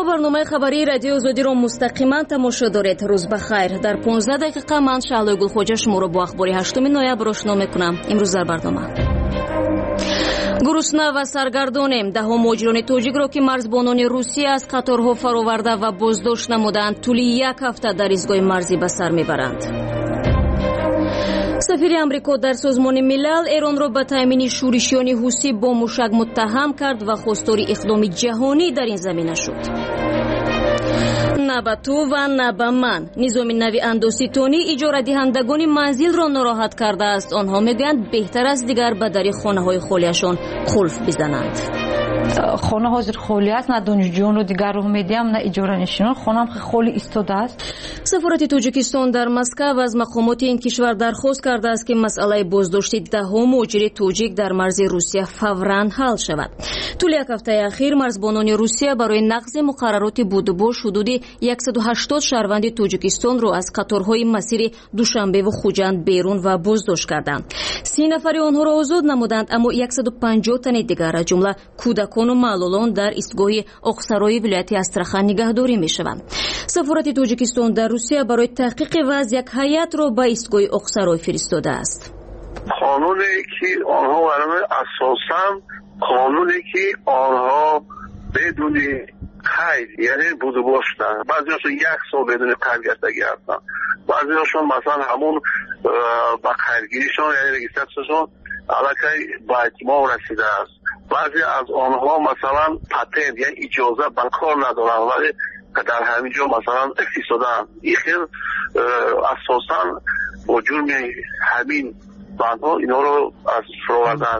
برنامه خبری رادیو آزادیро مستقیما тамошо доред. Рӯз бахайр. Дар 15 дақиқа ман Шаҳлои Гулхоҷа шуморо бо ахбори 8 ноябр ошно мекунам. Имрӯз дар барнома гурусна ва саргардонем. Даҳо муҳоҷирони тоҷикро ки марзбонони Русия аз қаторҳо фароварда ва боздошт намуданд, тӯли 1 ҳафта дар изгоҳи марзӣ ба сар мебаранд. сафири амрико дар созмони милал Эронро ба таъмини шӯришиёни ҳусӣ бо мушак муттаҳам кард ва хостори иқдоми ҷаҳонӣ дар ин замина шуд. На ба ту ва на ба ман. низоми нави андоситонӣ иҷорадиҳандагони манзилро нороҳат кардааст. онҳо мегӯянд беҳтар аст дигар ба дари хонаҳои холияшон қулф бизананд. خانه حاضر خالی است، نه دانشجویان رو دیگر رو میدیم نه اجاره نشینان. خانم خالی ایستاده است. سفارت توجیکستان در مسکو از مقامات این کشور درخواست کرده است که مسئله بازداشت دهها مهاجر توجیک در مرز روسیه فوراً حل شود. طول یک هفته اخیر مرزبانان روسیه برای نقض مقررات بودباش حدود 180 شهروند توجیکستان را از قطارهای مسیر دوشنبه و خوجند بیرون و بازداشت کردند. 30 نفر آنها را آزاد نمودند، اما 150 تن دیگر از جمله کودکان و معلولان در ایستگاه آقسرای ولایت استراخان نگهداری میشوند. سفارت توجیکستان در روسیه برای تحقیق وضع یک هیئت را به ایستگاه آقسرای فرستاده است. قانونی که آنها برای اساساً قانونی که آنها بدون قید یعنی بودباشتن، بعضیاشون 1 سال بدون قید گشتگی هستن، بعضیاشون مثلا همون با قیدگیریشون یعنی رجیسترشون علاقه با اتمام رسیده است. بعضی از آنها مثلا پتنت یعنی اجازه به کار ندارن ولی در همینجا مثلا اقتصادن. این خیلی اساساً با جرم همین بندها اینا رو از فراوردن.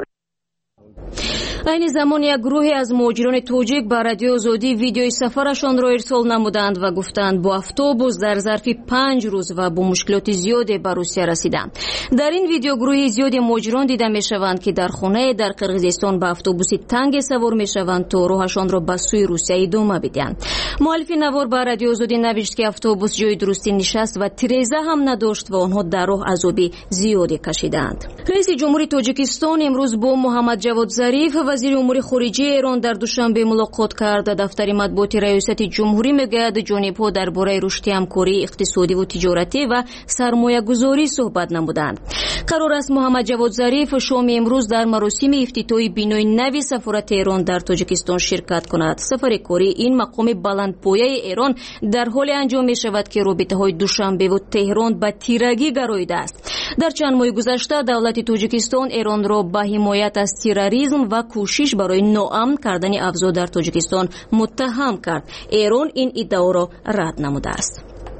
این زمان یک گروهی از مهاجران توجیک به رادیو آزادی ویدیوی سفرشان را ارسال نمودند و گفتند با اتوبوس در ظرف 5 روز و با مشکلات زیادی به روسیه رسیدند. در این ویدیو گروهی زیادی مهاجران دیده میشوند که در خانه در قرقیزستان به اتوبوسی تنگ سوار میشوند تا راهشان را به سوی روسیه ادامه بدهند. مؤلف نوار به رادیو آزادی نوشت که اتوبوس جای درستی نشست و تریزه هم نداشت و آنها در راه عذابی زیادی کشیدند. رئیس جمهوری تاجیکستان امروز با محمد جواد ظریف وزیر امور خارجه ایران در دوشنبه ملاقات کرد. دفتر مطبوعات ریاست جمهوری میگوید جانب‌ها درباره رشد همکاری اقتصادی و تجارتی و سرمایه‌گذاری صحبت نمودند. قرار است محمد جواد ظریف شام امروز در مراسم افتتاحی بینای نوی سفارت ایران در تاجیکستان شرکت کند. سفر کاری این مقام بلندپایه ایران در حال انجام می شود که رابطه‌های دوشنبه و تهران به تیرگی گراییده است. در چند ماه گذشته دولت تاجیکستان ایران را به حمایت از تروریسم و کوشش برای ناامن کردن اوضاع در تاجیکستان متهم کرد. ایران این ادعا را رد نموده است.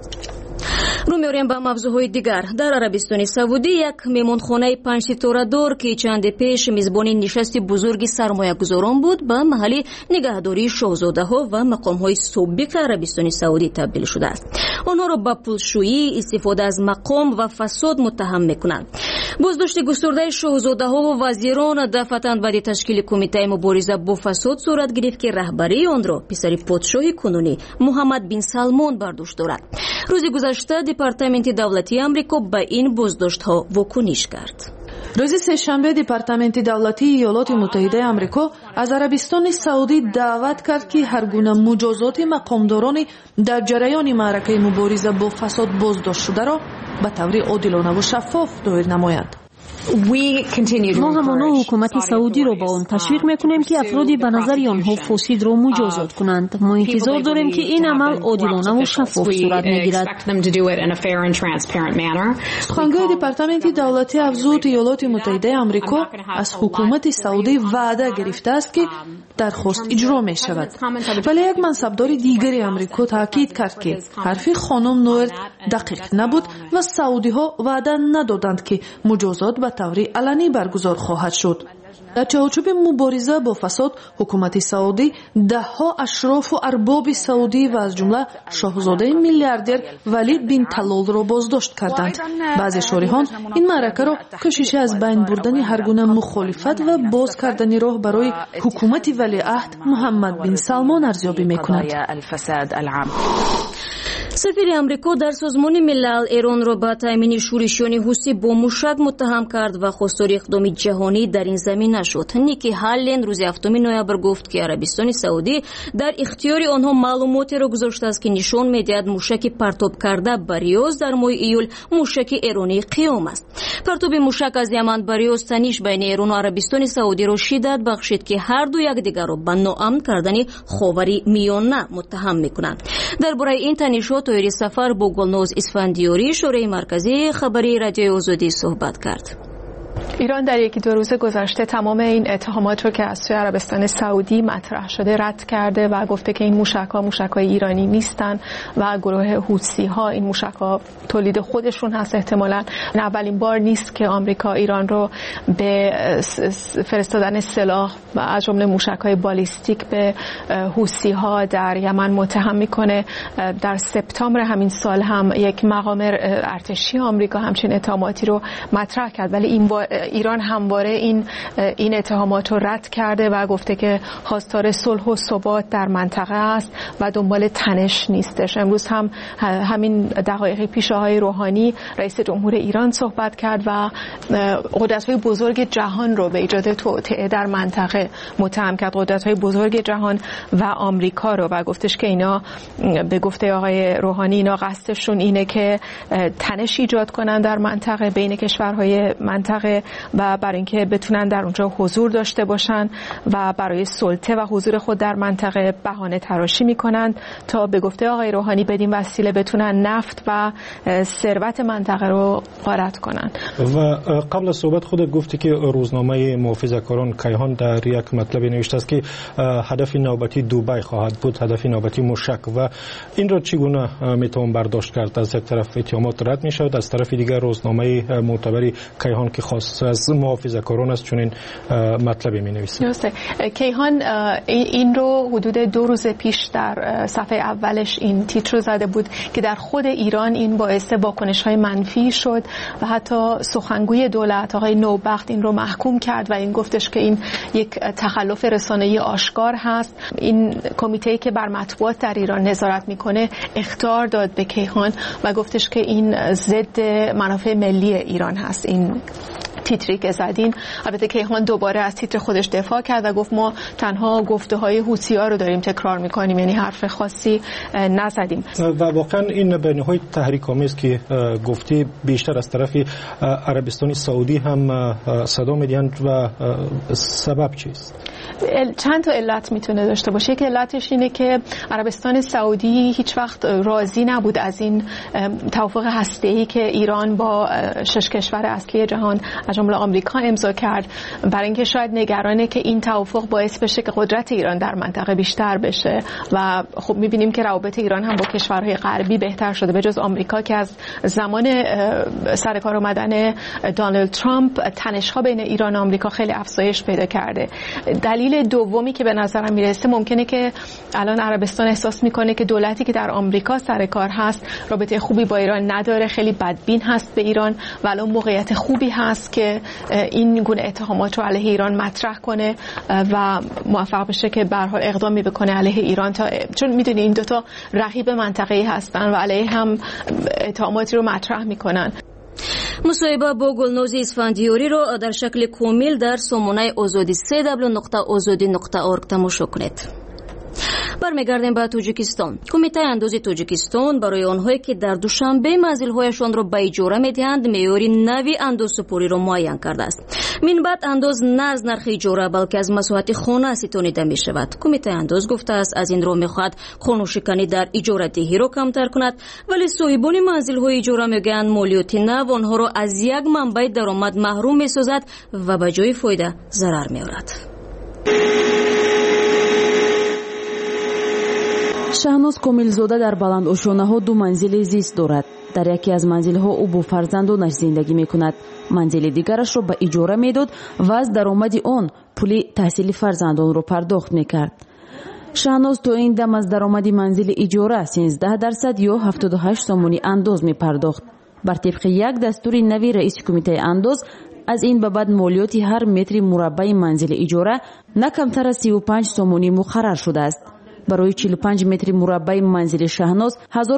رو می‌آوریم به موضوعهای دیگر. در عربستان سعودی یک مهمانخانه 5 ستاره دار که چند پیش میزبان نشست بزرگ سرمایه‌گذاران بود به محل نگهداری شاهزاده‌ها و مقام‌های سابق عربستان سعودی تبدیل شده است. آنها را به پولشویی، استفاده از مقام و فساد متهم می‌کنند. بازداشت گسترده شاهزاده‌ها و وزیران دفعتاً بعد تشکیل کمیته مبارزه با فساد صورت گرفت که رهبری آن را پسر پادشاه کنونی محمد بن سلمان بر دوش دارد. روز گذشته دپارتمنت دولتی آمریکا به این بازداشت‌ها واکنش کرد. روز سه‌شنبه دپارتمنت دولتی ایالات متحده آمریکا از عربستان سعودی دعوت کرد که هر گونه مجازات مقامداران در جریان معرکه مبارزه با فساد بازداشت شده را به طور عادلانه و شفاف دایر نمایند. ما همانا حکومت سعودی را با آن تشویق میکنیم که افرادی به نظر آنها فاسد را مجازات کنند. ما انتظار داریم که این عمل عادلانه و شفاف صورت میگیرد. سخنگوی دپارتمنت دولتی افزود ایالات متحده آمریکا از حکومت سعودی وعده گرفته است که درخواست اجرا می شود. ولی یک منصبدار دیگری آمریکا تاکید کرد که حرف خانم نوئر دقیق نبود و سعودی ها وعده ندادند که مجازات به طور علنی برگزار خواهد شد. در چارچوب مبارزه با فساد حکومت سعودی دهها اشراف و ارباب سعودی و از جمله شاهزاده میلیاردر ولید بن طلال را بازداشت کردند. بعضی شارحان این معرکه را کوشش از بین بردن هر گونه مخالفت و باز کردن راه برای حکومت ولیعهد محمد بن سلمان ارزیابی می‌کنند. سفیر امریکا در سازمان ملل ایران را به تامین شورشیان حوثی با موشک متهم کرد و خواستار اقدام جهانی در این زمینه شد. نیکی هالند روز 7 نوامبر گفت که عربستان سعودی در اختیار آنها معلوماتی را گذاشته است که نشان می‌دهد موشک پرتاب کرده به ریاض در ماه ایول موشک ایرانی قیام است. پرتاب موشک از یمن به ریاض تنش بین ایران و عربستان سعودی را شدت بخشید که هر دو یکدیگر را به ناامن کردن خاور میانه متهم می‌کنند. درباره این تنش‌ها توی سفر با گلناز اسفندیاری شورای مرکزی خبری رادیوی آزادی صحبت کرد. ایران در یکی دو روز گذشته تمام این اتهامات رو که از سوی عربستان سعودی مطرح شده رد کرده و گفته که این موشک‌های ایرانی نیستن و گروه حوثی‌ها این موشک‌ها تولید خودشون هست. احتمالاً اولین بار نیست که آمریکا ایران رو به فرستادن سلاح و از جمله موشک‌های بالیستیک به حوثی‌ها در یمن متهم می‌کنه. در سپتامبر همین سال هم یک مقام ارتشی آمریکا همچین اتهاماتی رو مطرح کرد، ولی ایران همواره این اتهامات رو رد کرده و گفته که خواستار صلح و ثبات در منطقه است و دنبال تنش نیستش. امروز هم همین دقایق پیش آقای روحانی رئیس جمهور ایران صحبت کرد و قدرت‌های بزرگ جهان رو به ایجاد توطئه در منطقه متهم کرد، قدرت‌های بزرگ جهان و آمریکا رو، و گفتش که اینا به گفته آقای روحانی اینا قصدشون اینه که تنش ایجاد کنن در منطقه بین کشورهای منطقه و برای اینکه بتونن در اونجا حضور داشته باشن و برای سلطه و حضور خود در منطقه بهانه تراشی میکنن تا به گفته آقای روحانی بدین وسیله بتونن نفت و ثروت منطقه رو غارت کنن. و قبل از صحبت خودت گفتی که روزنامه محافظه‌کاران کیهان در یک مطلب نوشته است که هدف نوبتی دوبای خواهد بود، هدف نوبتی موشک، و این را چگونه میتوان برداشت کرد؟ از یک طرف اتهامات رد میشود، از طرف دیگر روزنامه معتبری کیهان که خاص از محافظه‌کاران است چون این مطلبی می‌نویسه. درسته. کیهان این رو حدود 2 روز پیش در صفحه اولش این تیتر رو زده بود که در خود ایران این باعث واکنش‌های منفی شد و حتی سخنگوی دولت آقای نوبخت این رو محکوم کرد و این گفتش که این یک تخلف رسانه‌ای آشکار هست. این کمیته‌ای که بر مطبوعات در ایران نظارت میکنه اخطار داد به کیهان و گفتش که این ضد منافع ملی ایران هست. این تیتری که زدین، البته کیهان دوباره از تیتر خودش دفاع کرد و گفت ما تنها گفته های حوثی‌ها رو داریم تکرار میکنیم، یعنی حرف خاصی نزدیم. و واقعا این بیانیه‌های تحریک‌آمیز که گفتی بیشتر از طرف عربستان سعودی هم صدا می‌دهند و سبب چیست؟ چند تا علت میتونه داشته باشه. یک علتش اینه که عربستان سعودی هیچ وقت راضی نبود از این توافق هسته‌ای که ایران با 6 کشور اصلی جهان از جمله آمریکا امضا کرد، برای اینکه شاید نگرانه که این توافق باعث بشه که قدرت ایران در منطقه بیشتر بشه و خب می‌بینیم که روابط ایران هم با کشورهای غربی بهتر شده، به جز آمریکا که از زمان سر کار آمدن دونالد ترامپ تنش‌ها بین ایران و آمریکا خیلی افزایش پیدا کرده. دلیل دومی که به نظرم میرسه ممکنه که الان عربستان احساس میکنه که دولتی که در آمریکا سر کار هست رابطه خوبی با ایران نداره، خیلی بدبین هست به ایران و الان موقعیت خوبی هست که این گونه اتهامات رو علیه ایران مطرح کنه و موفق بشه که به هر حال اقدامی بکنه علیه ایران، تا چون میدونی این دوتا رقیب منطقه‌ای هستن و علیه هم اتهاماتی رو مطرح میکنن. مصاحبه با گلناز اسفندیاری را در شکل کامل در سامانه آزادی www.azadi.org تماشا کنید. برمیگردیم به تاجیکستان. کمیته انداز تاجیکستان برای آنهایی که در دوشنبه منزل‌هایشان را به اجاره می‌دهند معیار نوی اندازسپاری را معین کرده است. من بعد انداز نه از نرخ اجاره بلکه از مساحت خانه ستانیده می‌شود. کمیته انداز گفته است از این رو می‌خواهد خانه‌شکنی در اجاره دهی را کمتر کند، ولی صاحبان منزل‌های اجاره می‌گویند مالیات نو آنها را از یک منبع درآمد محروم می‌سازد و به جای فایده ضرر می‌آورد. شهناز کاملزاده در بلندآشانه‌ها 2 منزل زیست دارد. در یکی از منزل‌ها او با فرزندانش زندگی می‌کند. منزل دیگرش را به اجاره می‌داد و از درآمد آن پول تحصیل فرزندان را پرداخت می‌کرد. شهناز تا این دم از درآمد منزل اجاره 13% یا 78 سامانی انداز می‌پرداخت. بر طبق یک دستور نوی رئیس کمیته انداز از این به بعد مالیات هر متر مربع منزل اجاره نه کمتر از 35 سامانی مقرر شده است. барои 45 метри мураббаи манзили Шаҳноз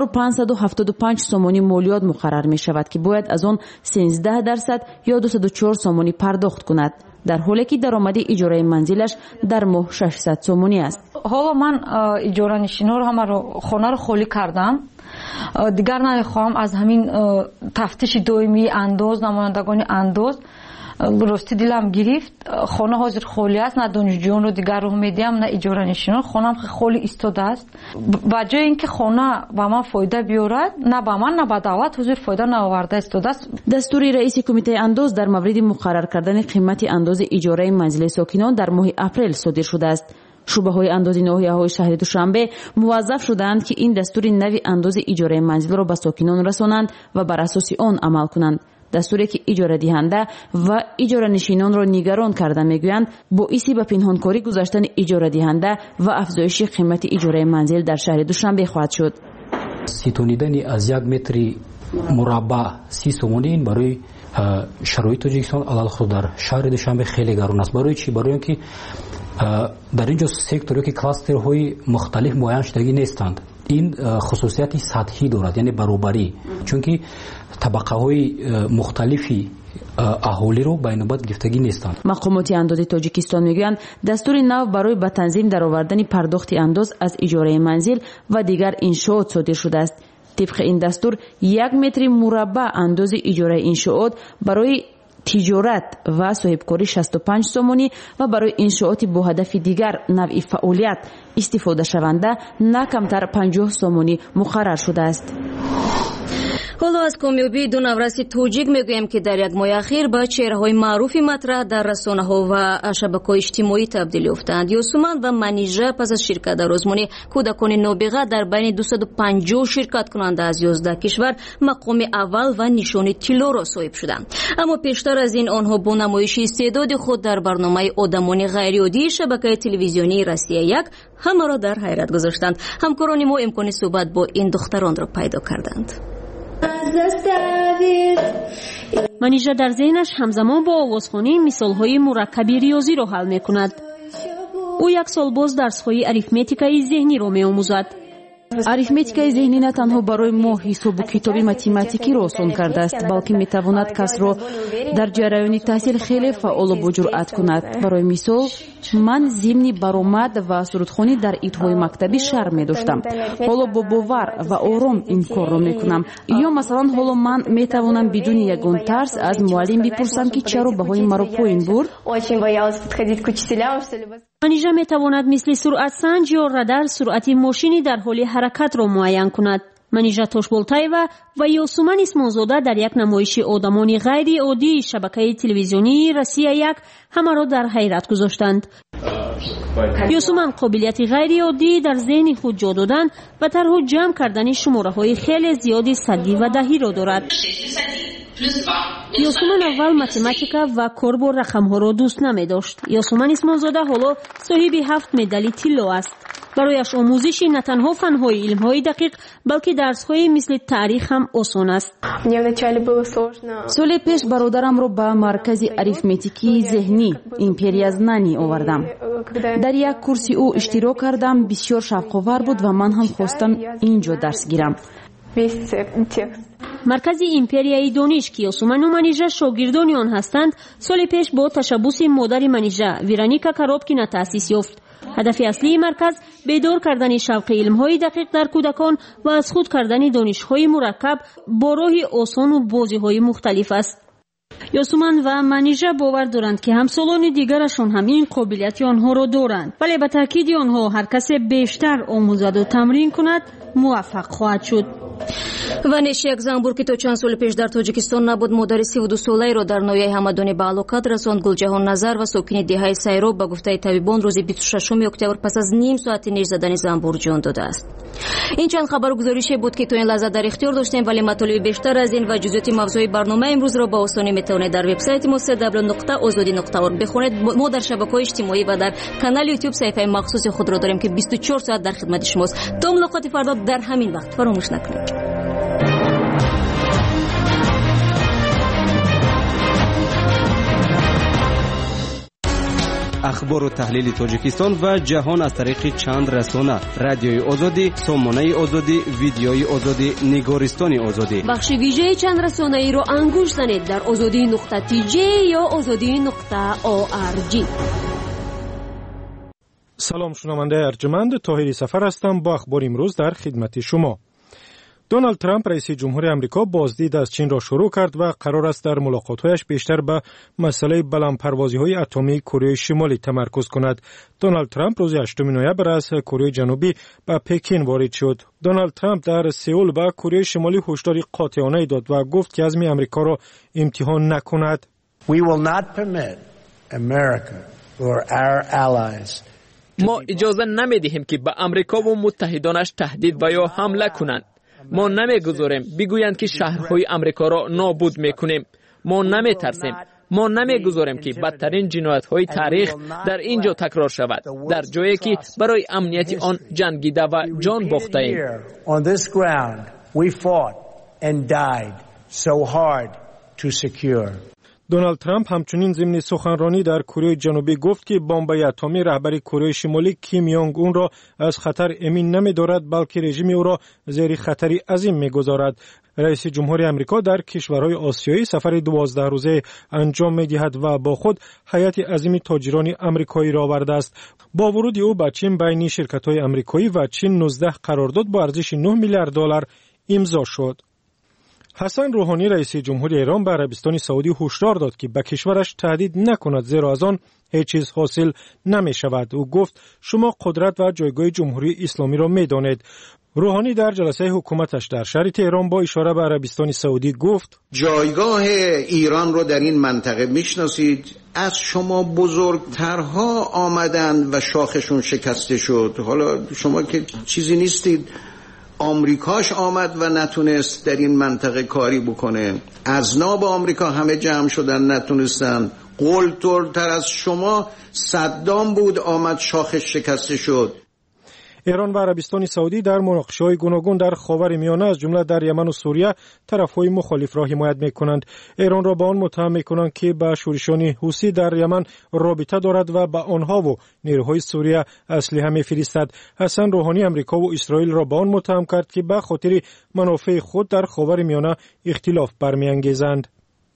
1575 сомонӣ молиёт муқаррар мешавад ки бояд аз он 13% ё 204 сомонӣ пардохт кунад, дар ҳоле ки даромади иҷораи манзилаш дар моҳ 600 сомонӣ аст. ҳоло ман иҷоранишинҳоро ҳамаро хонаро холӣ кардам. дигар намехоҳам аз ҳамин тафтиши доимии андоз, намояндагони андоз рости дилам гирифт. хона ҳозир холӣ аст, на донишҷӯёнро дигар роҳ медиҳам, на иҷоранишинон. хонам холӣ истодааст. ба ҷои ин ки хона ба ман фоида биёрад, на ба ман, на ба давлат ҳозир фоида наоварда истодааст. дастури раиси кумитаи андоз дар мавриди муқаррар кардани қимати андози иҷораи манзили сокинон дар моҳи апрел содир шудааст. шӯъбаҳои андози ноҳияҳои шаҳри Душанбе муваззаф шудаанд ки ин дастури нави андози иҷораи манзилро ба сокинон расонанд ва бар асоси он амал кунанд. дастуре ки иҷорадиҳанда ва иҷоранишинонро нигарон карда мегӯянд боиси ба пинҳонкорӣ гузаштани иҷорадиҳанда ва афзоиши қимати иҷораи манзил дар шаҳри Душанбе хоҳад шуд. ситонидани аз 1 метри мураббаъ 30 сомонӣ барои шароити Тоҷикистон алалхусус дар шаҳри Душанбе хеле гарон аст. барои чӣ? барои он ки дар ин ҷо сектор ки кластерҳои мухталиф муайян шудагӣ нестанд. ин хусусияти сатҳӣ дорад, яъне баробарӣ, чунки табақаҳои мухталифи аҳолиро байнобат гирифтагӣ нестанд. мақомоти андози Тоҷикистон мегӯянд дастури нав барои ба танзим даровардани пардохти андоз аз иҷораи манзил ва дигар иншоот содир шудааст. тибқи ин дастур 1 метри мураббаъ андози иҷораи иншоот барои тиҷорат ва соҳибкорӣ 65 сомонӣ ва барои иншооти бо ҳадафи дигар навъи фаъолият истифодашаванда на камтар 50 сомонӣ муқаррар шудааст. ҳоло аз комёбии ду навраси тоҷик мегӯем ки дар як моҳи ахир ба чеҳраҳои маъруфи матраҳ дар расонаҳо ва шабакаҳои иҷтимоӣ табдил ёфтаанд. Юсуман ва Манижа пас аз ширкат дар озмуни кӯдакони нобиға дар байни 250 ширкаткунанда аз 11 кишвар мақоми аввал ва нишони тиллоро соҳиб шуданд. аммо пештар аз ин онҳо бо намоиши истеъдоди худ дар барномаи одамони ғайриоддии шабакаи телевизионии Россия 1 ҳамаро дар ҳайрат гузоштанд. ҳамкорони мо имкони суҳбат бо ин духтаронро пайдо карданд. манижа дар зеҳнаш ҳамзамон бо овозхонӣ мисолҳои мураккаби риёзиро ҳал мекунад. ӯ 1 сол боз дарсҳои арифметикаи зеҳниро меомӯзад. арифметикаи зеҳнӣ на танҳо барои мо ҳисобу китоби математикиро осон кардааст, балки метавонад касро дар ҷараёни таҳсил хеле фаъолу боҷуръат кунад. барои мисол, ман зимни баромад ва сурудхонӣ дар идҳои мактабӣ шарм медоштам. ҳоло бо бовар ва ором ин корро мекунам. ё масалан, ҳоло ман метавонам бидуни ягон тарс аз муаллим бипурсам ки чаро баҳои маро поин бурд. манижа метавонад мисли суръатсанҷ ё радар суръати мошини дар ҳоли ҳаракатро муайян кунад. манижа Тошболтаева ва Юсуман Исмонзода дар як намоиши одамони ғайриоддии шабакаи телевизионии Россия 1 ҳамаро дар ҳайрат гузоштанд. Юсуман қобилияти ғайриоддии дар зеҳни худ ҷо додан ва тарҳу ҷамъ кардани шумораҳои хеле зиёди саддӣ ва даҳиро дорад. Юсуман аввал математика ва кор бо рақамҳоро дӯст намедошт. Юсуман Исмонзода ҳоло соҳиби 7 медали тилло аст. барояш омӯзиши на танҳо фанҳои илмҳои дақиқ, балки дарсҳои мисли таърих ҳам осон аст. соли пеш бародарамро ба маркази арифметикии зеҳнӣ империя знанӣ овардам. дар як курси ӯ иштирок кардам. бисёр шавқовар буд ва ман ҳам хостам ин ҷо дарс гирам. маркази империяи дониш ки Юсуману Манижа шогирдони он ҳастанд, соли пеш бо ташаббуси модари Манижа Вероника Коробкина таъсис ёфт. ҳадафи аслии марказ бедор кардани шавқи илмҳои дақиқ дар кӯдакон ва аз худ кардани донишҳои мураккаб бо роҳи осону бозиҳои мухталиф аст. Юсуман ва Манижа бовар доранд ки ҳамсолони дигарашон ҳам ин қобилияти онҳоро доранд, вале ба таъкиди онҳо ҳар касе бештар омӯзаду тамрин кунад, муваффақ хоҳад шуд. ванеш як занбур ки то чанд соли пеш дар Тоҷикистон набуд, модари 32-солаеро дар ноҳияи Ҳамадонӣ ба ҳалокат расонд. Гулҷаҳон Назар ва сокини деҳаи Сайроб ба гуфтаи табибон рӯзи 26 октябр пас аз ним соати неш задани занбур ҷон додааст. ин чанд хабару гузорише буд ки то ин лаҳза дар ихтиёр доштем, вале матолиби бештар аз ин ва ҷузъиёти мавзӯи барномаи имрӯзро ба осонӣ метавонед дар вебсайти мо www.ozodi.org бихонед. мо дар шабакаҳои иҷтимоӣ ва дар канали YouTube саҳифаи махсуси худро дорем ки 24 соат дар хидмати шумост. то мулоқоти фардо дар ҳамин вақт фаромӯш накунед. اخبار و تحلیل تاجیکستان و جهان از طریق چند رسانه: رادیوی آزادی، سامانه آزادی، ویدیوی آزادی، نگارستان آزادی. بخش ویژه چند رسانه‌ای رو انگوش زنید در azadi.tj یا azadi.org. سلام شنونده ارجمند، طاهری سفر هستم با اخبار امروز در خدمت شما. دونالد ترامپ رئیس جمهور آمریکا بازدید از چین را شروع کرد و قرار است در ملاقات‌هایش بیشتر به مسئله بلندپروازی‌های اتمی کره شمالی تمرکز کند. دونالد ترامپ روز 8 نوامبر از کره جنوبی به پکین وارد شد. دونالد ترامپ در سئول به کره شمالی هشدار قاطعانه داد و گفت که عزم آمریکا را امتحان نکند. We will not permit America or our allies. ما اجازه نمیدهیم که به آمریکا و متحدانش تهدید و یا حمله کنند. ما نمیگذاریم بگویند که شهرهای آمریکا را نابود میکنیم. ما نمیترسیم. ما نمیگذاریم که بدترین جنایت‌های تاریخ در اینجا تکرار شود، در جایی که برای امنیت آن جنگیده و جان باخته ایم. On this ground we fought and died so hard to secure. دونالد ترامپ همچنین ضمن سخنرانی در کره جنوبی گفت که بمب‌های اتمی رهبر کره شمالی کیم یونگ اون را از خطر امین نمی‌دارد، بلکه رژیم او را زیر خطری عظیم می‌گذارد. رئیس جمهور آمریکا در کشورهای آسیایی سفر 12 روزه انجام می‌دهد و با خود هیئت عظیم تاجران آمریکایی را آورده است. با ورود او به چین بین شرکت‌های آمریکایی و چین 19 قرارداد با ارزش 9 میلیارد دلار امضا شد. حسن روحانی رئیس جمهور ایران به عربستان سعودی هشدار داد که به کشورش تهدید نکند، زیرا از آن هیچ چیز حاصل نمی شود. او گفت شما قدرت و جایگاه جمهوری اسلامی را می دانید. روحانی در جلسه حکومتش در شهر تهران با اشاره به عربستان سعودی گفت جایگاه ایران را در این منطقه میشناسید. از شما بزرگترها آمدند و شاخشون شکسته شد. حالا شما که چیزی نیستید. آمریکاش آمد و نتونست در این منطقه کاری بکنه. اذناب آمریکا همه جمع شدن نتونستن. قلدرتر از شما صدام بود، آمد شاخش شکسته شد. ایران و عربستان سعودی در مناقشه‌های گوناگون در خاورمیانه از جمله در یمن و سوریه طرف‌های مخالف را حمایت می‌کنند. ایران را به آن متهم می‌کنند که با شورشیان حوثی در یمن رابطه دارد و به آنها و نیروهای سوریه اسلحه می‌فرستد. حسن روحانی آمریکا و اسرائیل را به آن متهم کرد که به خاطر منافع خود در خاورمیانه اختلاف برمی‌انگیزند.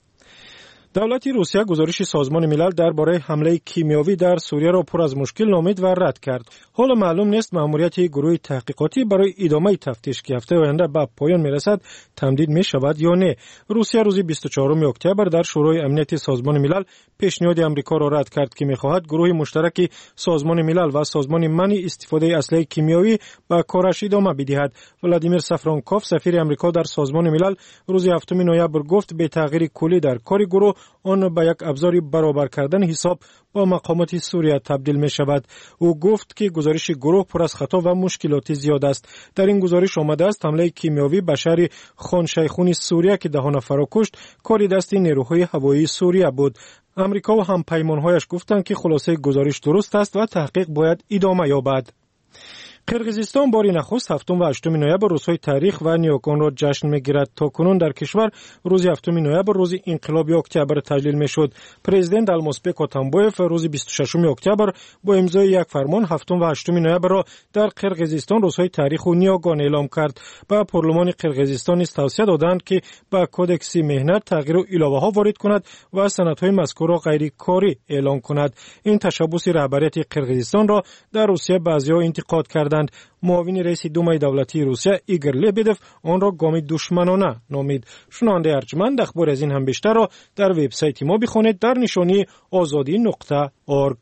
دولت روسیه گزارش سازمان ملل درباره حمله کیمیاوی در سوریه را پر از مشکل نامید و رد کرد. حالا معلوم نیست مأموریت گروه تحقیقاتی برای ادامه تفتیش که هفته آینده به پایان میرسد تمدید می شود یا نه. روسیه روز 24 اکتبر در شورای امنیت سازمان ملل پیشنهاد آمریکا را رد کرد که می‌خواهد گروه مشترک سازمان ملل و سازمان منع استفاده اسلحه کیمیایی به کارش ادامه بدهد. ولادیمیر سافرانکوف سفیر آمریکا در سازمان ملل روز 7 نوامبر گفت به تغییر کلی در کار گروه آن به یک ابزار برابر کردن حساب با مقامات سوریه تبدیل می شود. او گفت که گزارش گروه پر از خطا و مشکلات زیاد است. در این گزارش آمده است حمله کیمیاوی به شهر خان شیخون سوریه که 10 نفر را کشت کاری دست نیروهای هوایی سوریه بود. آمریکا و همپیمانهایش گفتند که خلاصه گزارش درست است و تحقیق باید ادامه یابد. قرقیزستان باری نخست 7 و 8 نوامبر روزهای تاریخ و نیاگان را جشن می‌گیرد. تا کنون در کشور روز 7 نوامبر روز انقلاب اکتبر تجلیل می‌شد. پرزیدنت المازبک اتامبایف روز 26 اکتبر با امضای یک فرمان 7 و 8 نوامبر را در قرقیزستان روزهای تاریخ و نیاگان اعلام کرد. به پارلمان قرقیزستان نیز توصیه دادند که به کودکس مهنت تغییر و علاوه‌ها وارد کند و سندهای مذکور را غیرکاری اعلام کند. این تشبث رهبریت قرقیزستان را در روسیه بعضی‌ها انتقاد کردند. معاون رئیس دومای دولتی روسیه ایگور لبدف آن را گام دشمنانه نامید. شنونده ارجمند اخبار از این هم بیشتر را در وبسایت ما بخوانید در نشانی azadi.org.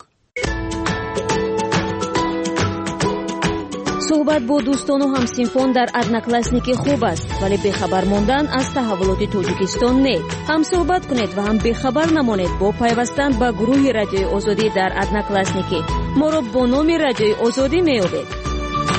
صحبت با دوستان و همسینفون در ادناکلاسنیک خوب است، ولی بخبر ماندن از تحولات تاجیکستان نه. هم صحبت کنید و هم بخبر نمانید با پیوستن به گروه رادیوی آزادی در ادناکلاسنیک. ما را با نام رادیوی آزادی می‌یابید.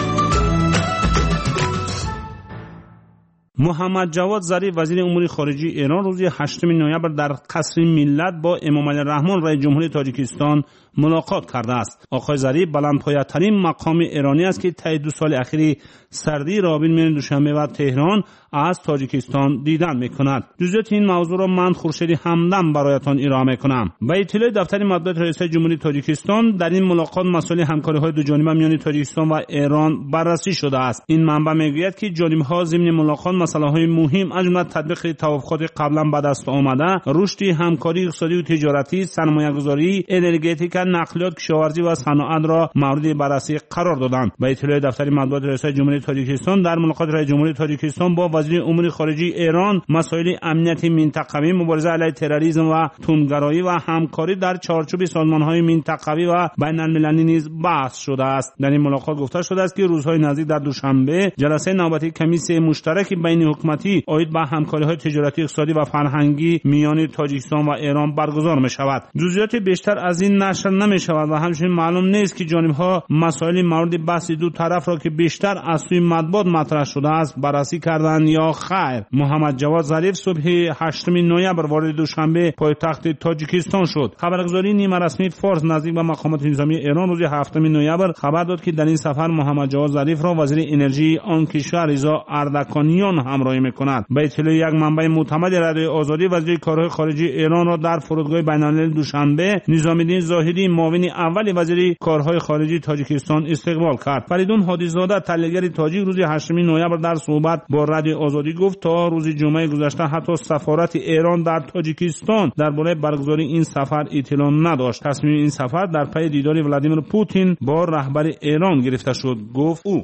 محمد جواد ظریف وزیر امور خارجه ایران روز 8 نوامبر در قصر ملت با امام علی الرحمن رئیس جمهوری تاجیکستان ملاقات کرده است. آقای ظریف بلندپایه‌ترین مقام ایرانی است که طی 2 سال اخیر سردی رابین میان دوشنبه و تهران از تاجیکستان دیدن میکند. جزئیات این موضوع را من خورشید همدم برایتان ارائه میکنم. به اطلاع دفتر مطبوعات رئیس جمهوری تاجیکستان، در این ملاقات مسائل همکاری‌های دو جانبه میان تاجیکستان و ایران بررسی شده است. این منبع میگوید که جانب‌ها ضمن ملاقات مسائل‌های مهم از جمله تطبیق توافقات قبلا به دست آمده، رشد همکاری اقتصادی و تجارتی، سرمایه‌گذاری، انرژتیک، نقلیات، کشاورزی و صنعت را مورد بررسی قرار دادند. به اطلاع دفتر مطبوعات رئیس جمهوری تاجیکستان، در ملاقات رئیس جمهوری تاجیکستان با وزیر امور خارجه ایران مسائل امنیت منطقوی، مبارزه علیه تروریسم و تندگرایی و همکاری در چارچوب سازمان‌های منطقوی و بین‌المللی نیز بحث شده است. در این ملاقات گفته شده است که روزهای نزدیک در دوشنبه جلسه نوبتی کمیسیون مشترک بین حکومتی عاید به همکاری‌های تجارتی، اقتصادی و فرهنگی میان تاجیکستان و ایران برگزار می‌شود. جزئیات بیشتر از این نشر نمی‌شود و همچنین معلوم نیست که جانب‌ها مسائل مورد بحث دو طرف را که بیشتر از سوی مطبوعات مطرح شده است بررسی کردند یا خیر. محمد جواد ظریف صبح 8 نوامبر وارد دوشنبه پایتخت تاجیکستان شد. خبرگزاری نیمه رسمی فارس نزدیک به مقامات نظامی ایران روز 7 نوامبر خبر داد که در این سفر محمد جواد ظریف را وزیر انرژی آن کشور رضا اردکانیان همراهی می‌کند. به اطلاع یک منبع معتمد رادیوی آزادی، وزیر کارهای خارجه ایران را در فرودگاه بین‌المللی دوشنبه نظامی‌الدین زاهدی معاون اول وزیر کارهای خارجه تاجیکستان استقبال کرد. فریدون هادی‌زاده تحلیلگر تاجیک روز 8 نوامبر در صحبت با رادیوی آزادی گفت تا روز جمعه گذشته حتی سفارت ایران در تاجیکستان درباره برگزاری این سفر اطلاع نداشت. تصمیم این سفر در پی دیدار ولادیمیر پوتین با رهبر ایران گرفته شد. گفت او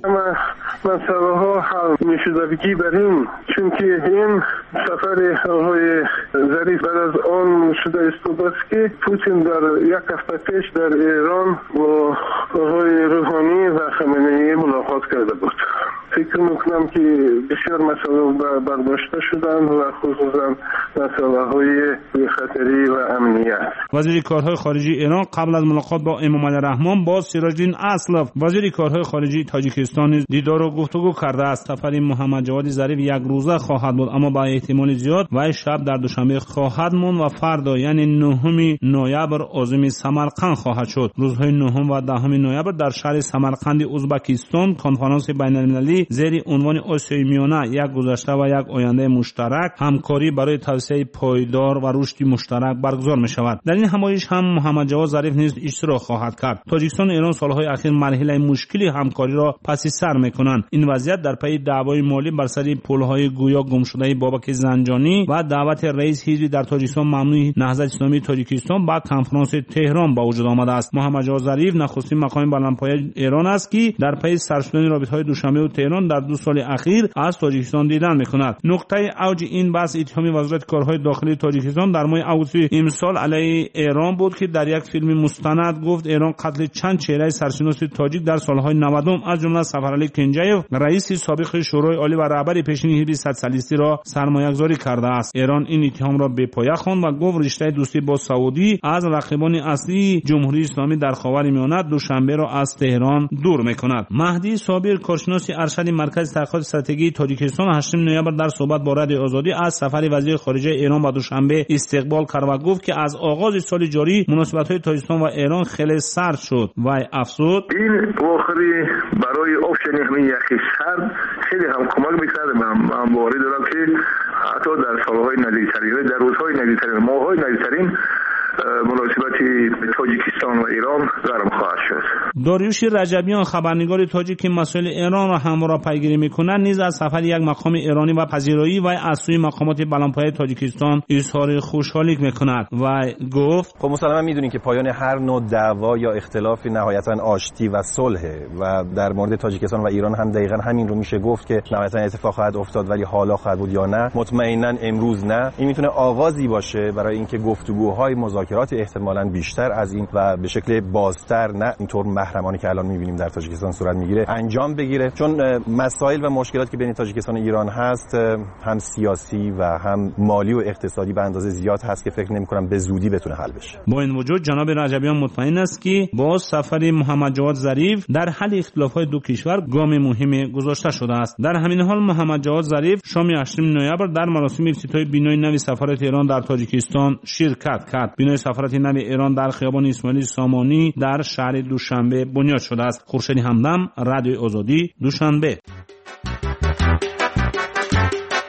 مسئله ها حل میشدگی بریم، چون که این سفر آقای ظریف بعد از آن شده است که پوتین در یک هفته پیش در ایران با آقای روحانی و خامنه‌ای ملاقات کرده بود. فکر میکنم که بسیار مسائل برداشته شدن و خصوصا مسائل های خطری و امنیت. وزیر کارهای خارجه ایران قبل از ملاقات با امام علی رحمان با سراج‌الدین اسلف وزیر کارهای خارجه تاجیکستان دیدار و گفتگو کرده است. سفر محمد جواد ظریف یک روزه خواهد بود، اما با احتمال زیاد و شب در دوشنبه خواهد ماند و فردا یعنی 9 نوامبر عازم سمرقند خواهد شد. روزهای 9 و 10 نوامبر در شهر سمرقند ازبکستان کنفرانس بین‌المللی زیر عنوان آسیای میانه یک گذشته و یک آینده مشترک همکاری برای توسعه پایدار و رشد مشترک برگزار می شود. در این همایش هم محمد جواد ظریف نیز اشتراک خواهد کرد. تاجیکستان و ایران سالهای اخیر مرحله مشکلی همکاری را پس سر می کنند. این وضعیت در پی دعوای مالی بر سر پل‌های گویا گم شده بابک زنجانی و دعوت رئیس حزب در تاجیکستان ممنوع نهضت اسلامی تاجیکستان با کنفرانس تهران با وجود آمده است. محمد جواد ظریف نخستین مقام بلندپایه ایران است که در پی سر شدن رابطه‌های دوشنبه و تهران در 2 سال اخیر از تاجیکستان دیدن می‌کند. نقطه اوج این بحث اتهام وزارت کارهای داخلی تاجیکستان در ماه آگوست امسال علیه ایران بود که در یک فیلم مستند گفت ایران قتل چند چهره سرشناس تاجیک در سالهای 90 از جمله سفرعلی کنجیف رئیس سابق شورای عالی و رهبر پیشین حزب صدرسالیستی را سرمایه‌گذاری کرده است. ایران این اتهام را به پایه خواند و گفت رشته دوستی با سعودی از رقیبان اصلی جمهوری اسلامی در خاورمیانه دوشنبه را از تهران دور می‌کند. مهدی صابر کارشناس ارشد مرکز تحقیقات استراتژی تاجیکستان 8 نوامبر در صحبت با رادیوی آزادی از سفر وزیر خارجه ایران با دوشنبه استقبال کرد و گفت که از آغاز سال جاری مناسبت‌های تاجیکستان و ایران خیلی سرد شد و افزود این واخری برای افشانی همین یخی سرد خیلی هم کمک می‌کرد. من باوری دارم که حتی در سالهای نزدیکترین در روزهای نزدیکترین ماه‌های نزدیکترین مناسبت تاجیکستان و ایران گرم خواهد شد. داریوش رجبیان خبرنگار تاجیک که مسائل ایران را همواره پیگیری می‌کند نیز از سفر یک مقام ایرانی و پذیرایی و از سوی مقامات بلندپایه تاجیکستان اظهار خوشحالی می‌کند و گفت خب مسلماً می‌دونید که پایان هر نوع دعوا یا اختلاف نهایتاً آشتی و صلح و در مورد تاجیکستان و ایران هم دقیقاً همین رو میشه گفت که نهایتاً اتفاق خواهد افتاد، ولی حالا خواهد بود یا نه مطمئناً امروز نه. این میتونه آغازی باشه برای اینکه گفتگوهای مذاکرات احتمالاً بیشتر از این و به شکل بازتر نه اینطور محرمانه که الان می‌بینیم در تاجیکستان صورت میگیره انجام بگیره، چون مسائل و مشکلات که بین تاجیکستان و ایران هست هم سیاسی و هم مالی و اقتصادی به اندازه زیاد هست که فکر نمی‌کنم به زودی بتونه حل بشه. با این وجود جناب رجبیان مطمئن است که با سفر محمد جواد ظریف در حل اختلاف‌های دو کشور گام مهمی گذاشته شده است. در همین حال محمد جواد ظریف شام 8 نوامبر در مراسم افتتاحی بینای نو سفارت ایران در تاجیکستان شرکت کرد. بینای سفارت نو ایران در خیابان اسماعیل سامانی در شهر دوشنبه بنیاد شده است. خورشید همدم، رادیوی آزادی، دوشنبه.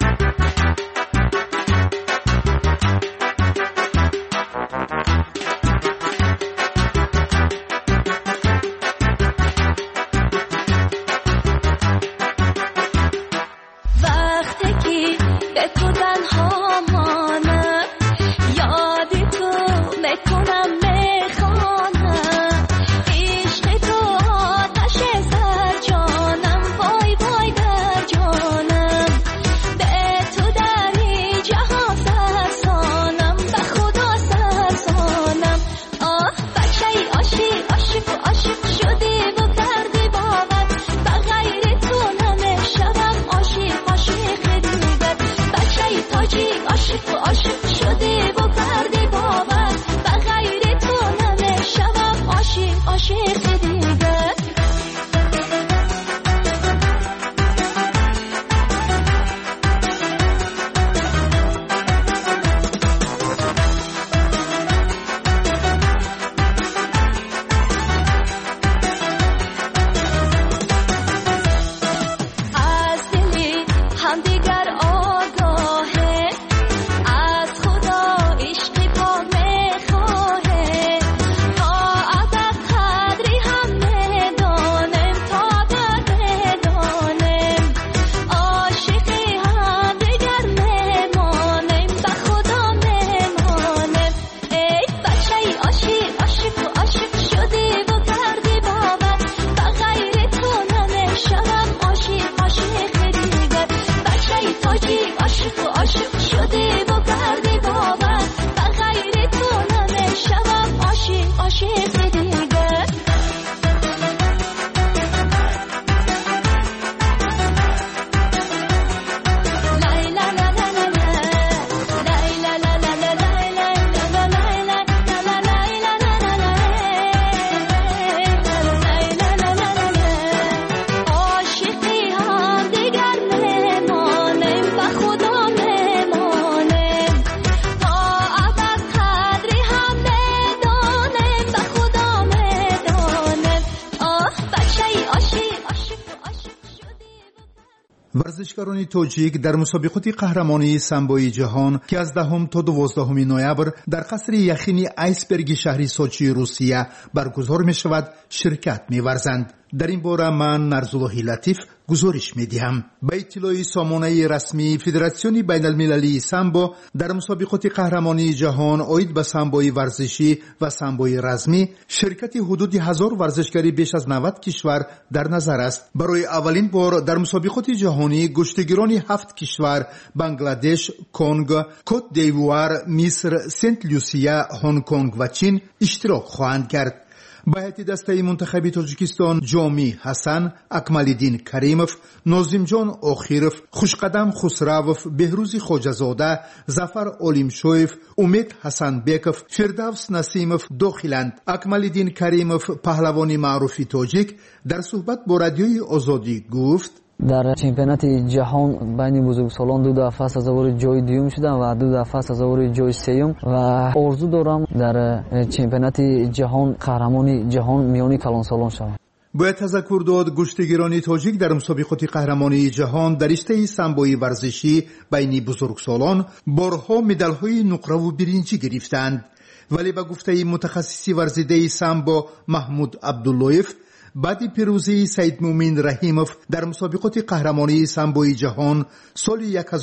ورزشکاران تاجیک در مسابقات قهرمانی سامبوی جهان که از 10 تا 12 نوامبر در قصر یخینی آیسبرگ شهری سوچی روسیه برگزار می شود شرکت می ورزند. در این باره من نرزالله لطیف گزارش می دهم. به اطلاع سامانه رسمی فدراسیون بین المللی سامبو در مسابقات قهرمانی جهان عاید به سامبوی ورزشی و سامبوی رزمی شرکت حدود 1000 ورزشکاری بیش از 90 کشور در نظر است. برای اولین بار در مسابقات جهانی گشتگیران 7 کشور بنگلادش، کنگو، کوت دیوار، مصر، سنت لوسیا، هنگ کنگ و چین اشتراک خواهند کرد. به هیئت دسته منتخب تاجیکستان جامی حسن، اکمالدین کریموف، نازمجان آخیروف، خوشقدم خسروف، بهروز خواجه‌زاده، ظفر علیمشویف، امید حسن بیکوف، فردوس نسیموف داخلند. اکمالدین کریموف پهلوانی معروف تاجیک در صحبت با رادیوی آزادی گفت در چمپیونات جهان بین بزرگسالان 2 دفعه سزاوار جای دوم شدم و 2 دفعه سزاوار جای سوم و آرزو دارم در چمپیونات جهان قهرمان جهان میانی کلانسالان شوم. باید تذکر داد گشتگیران تاجیک در مسابقات قهرمانی جهان در رشته سامبوی ورزشی بین بزرگسالان بارها مدال‌های نقره و برنجی گرفتند، ولی به گفته متخصص ورزیده سامبو محمود عبداللهیف بعد پیروزی سید مومن رحیموف در مسابقات قهرمانی سامبوی جهان سال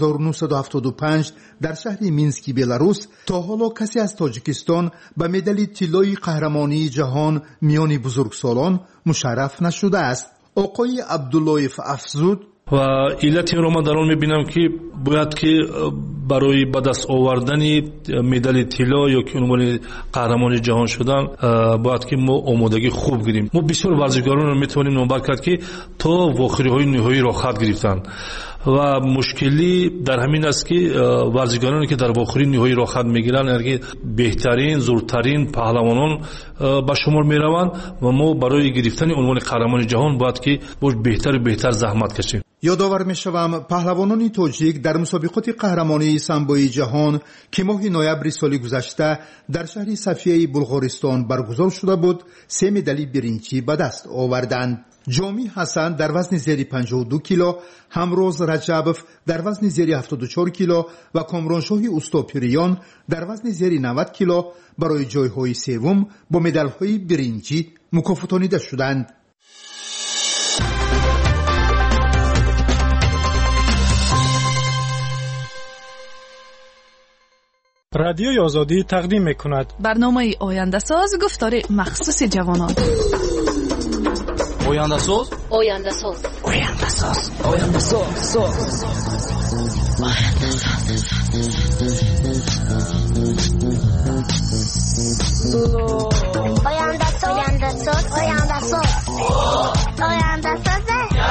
1975 در شهر مینسک بلاروس تا حالا کسی از تاجیکستان به مدال طلای قهرمانی جهان میان بزرگسالان مشرف نشده است. آقای عبداللهیف افزود و علت این رو من در آن میبینم که باید که برای به دست آوردن مدال طلا یا که عنوان قهرمان جهان شدن باید که ما آمادگی خوب گیریم. ما بسیار ورزشکاران رو میتونیم نامبر کرد که تا واخری‌های نهایی را خط گرفتن و مشکلی در همین است که ورزشکارانی که در واخری نهایی را خط میگیرن اگر بهترین زورترین پهلوانان به شمار میروند و ما برای گرفتن عنوان قهرمان جهان باید که بهتر و بهتر زحمت کشیم. یادآور می‌شوم پهلوانان تاجیک در مسابقات قهرمانی سامبوی جهان که ماه نوامبر سال گذشته در شهر صفیه بلغارستان برگزار شده بود 3 مدال برنجی به دست آوردند. جامی حسن در وزن زیر 52 کیلو، همروز رجبوف در وزن زیر 74 کیلو و کامرانشاه اوستاپیریان در وزن زیر 90 کیلو برای جایهای سوم با مدال‌های برنجی مکافاتانیده شدند. رادیوی آزادی تقدیم می‌کند برنامه آینده ساز گفتار مخصوص جوانان. آینده ساز آینده ساز آینده ساز آینده ساز آینده ساز آینده ساز آینده ساز آینده ساز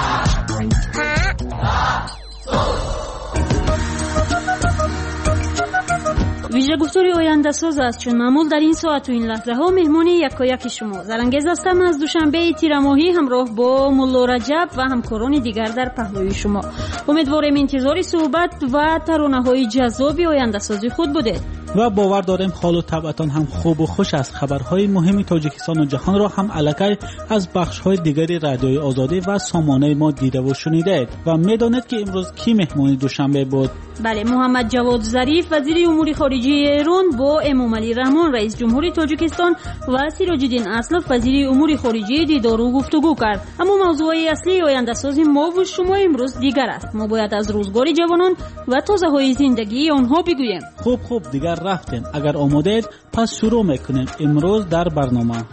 ویژه گفتاری آینده ساز است چون معمول در این ساعت و این لحظه ها مهمانی یکایک شما زرانگیز هستم از دوشنبه تیر ماهی همراه با مولا رجب و همکاران دیگر در پهلوی شما. امیدواریم انتظار صحبت و ترانه‌های جذاب آینده سازی خود بوده و باور داریم حال و طبعتان هم خوب و خوش است. خبرهای مهم تاجیکستان و جهان را هم الکی از بخش‌های دیگری رادیوی آزادی و سامانه ما دیده و شنیدید و می‌دانید که امروز کی مهمان دوشنبه بود؟ بله، محمد جواد ظریف وزیر امور خارجه ایران با امامعلی رحمان رئیس جمهور تاجیکستان و سیراج‌الدین اسلف وزیر امور خارجه دیدار و گفتگو کرد. اما موضوع اصلی آینده سازی ما و شما امروز دیگر است. ما باید از روزگار جوانان و تازه‌های زندگی آنها بگوییم. خوب دیگر رفتیم. اگر آمادید پس شروع میکنیم امروز در برنامه.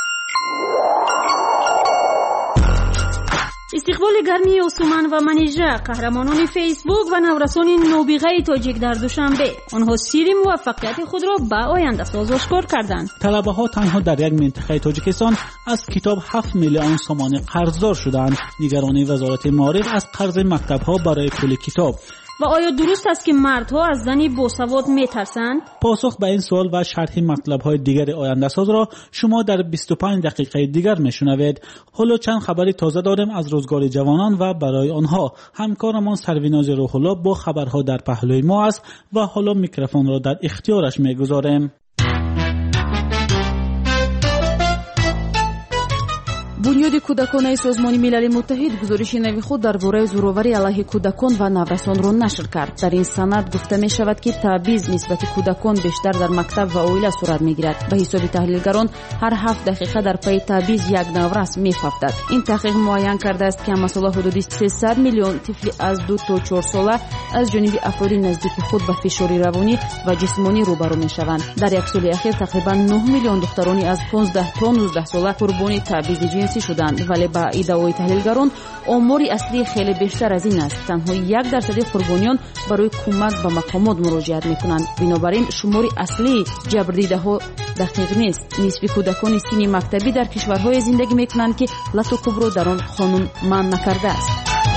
استقبال گرمی اوسومن و منیژه قهرمانان فیسبوک و نورسان نوبیغه تاجیک در دوشنبه آنها سیر موفقیت خود را به آینده ساز آشکار کردند. طلبه ها تنها در یک منطقه تاجیکستان از کتاب 7 میلیون سومانی قرضدار شدند. نگرانی وزارت معارف از قرض مکتب ها برای پول کتاب. و آیا درست است که مردها از زنی باسواد میترسند؟ پاسخ به این سوال و شرح مطلب‌های دیگر آینده ساز را شما در 25 دقیقه دیگر میشنوید. حالا چند خبری تازه داریم از روزگار جوانان و برای آنها. همکارمان سرویناز روح‌الله با خبرها در پهلوی ما است و حالا میکروفون را در اختیارش میگذاریم. бунёди кӯдаконаи созмони милали муттаҳид гузориши нави худ дар бораи зӯроварӣ алайҳи кӯдакон ва наврасонро нашр кард. Дар ин санад гуфта мешавад ки таъбиз нисбати кӯдакон бештар дар мактаб ва оила сурат мегирад. ба ҳисоби таҳлилгарон ҳар 7 дақиқа дар пайи таъбиз як наврас мефафтад. ин таҳқиқ муайян кардааст ки ҳамасола ҳудуди 300 миллион тифли аз 2 то 4 сола аз ҷониби афроди наздики худ ба фишори равонӣ ва ҷисмонӣ рӯбарӯ мешаванд. дар як соли ахир тақрибан 9 миллион духтарони аз 15 то 19 сола қурбони таъбизи ҷинсӣ шуданд, вале ба иддаои таҳлилгарон омори аслӣ хеле бештар аз ин аст. танҳо 1% қурбониён барои кӯмак ба мақомот муроҷиат мекунанд. бинобар ин шумори аслии ҷабрдидаҳо дақиқ нест. нисфи кӯдакони синни мактабӣ дар кишварҳое зиндагӣ мекунанд ки лату кубро дар он қонун манъ накардааст.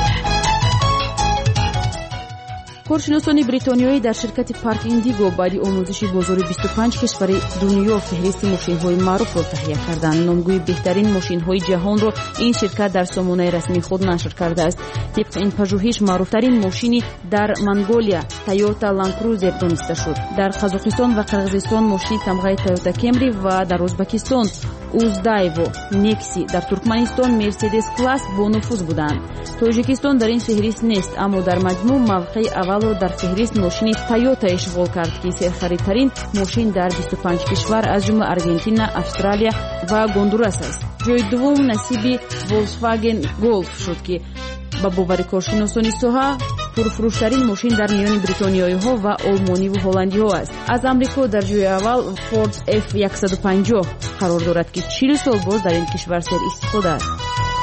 коршиносони бритониёӣ дар ширкати Park Indigo баъди омӯзиши бозори 25 кишвари дунё феҳристи мошинҳои маъруфро таҳия карданд. номгӯи беҳтарин мошинҳои ҷаҳонро ин ширкат дар сомонаи расмии худ нашр кардааст. тибқи ин пажӯҳиш маъруфтарин мошини дар Монголия Toyota Land Cruiser дониста шуд. дар Қазоқистон ва Қирғизистон мошини тамғаи Toyota Camry ва дар Ӯзбекистон Уздайво Nexi, дар Туркманистон Mercedes Class бо нуфуз буданд. Тоҷикистон дар ин феҳрист нест, аммо дар маҷмӯъ мавқеи аввалро дар феҳрист мошини Toyota ишғол кард, ки серхаридтарин мошин дар 25 кишвар аз ҷумла Аргентина, Австралия ва Гондурас аст. ҷои дуввум насиби Volkswagen Golf шуд, ки ба бовари коршиносони соҳа пурфурӯштарин мошин дар миёни бритониёиҳо ва олмониву ҳолландиҳо аст. аз амрико дар ҷои аввал Ford F150 қарор дорад, ки 40 сол боз дар ин кишвар серистифода аст.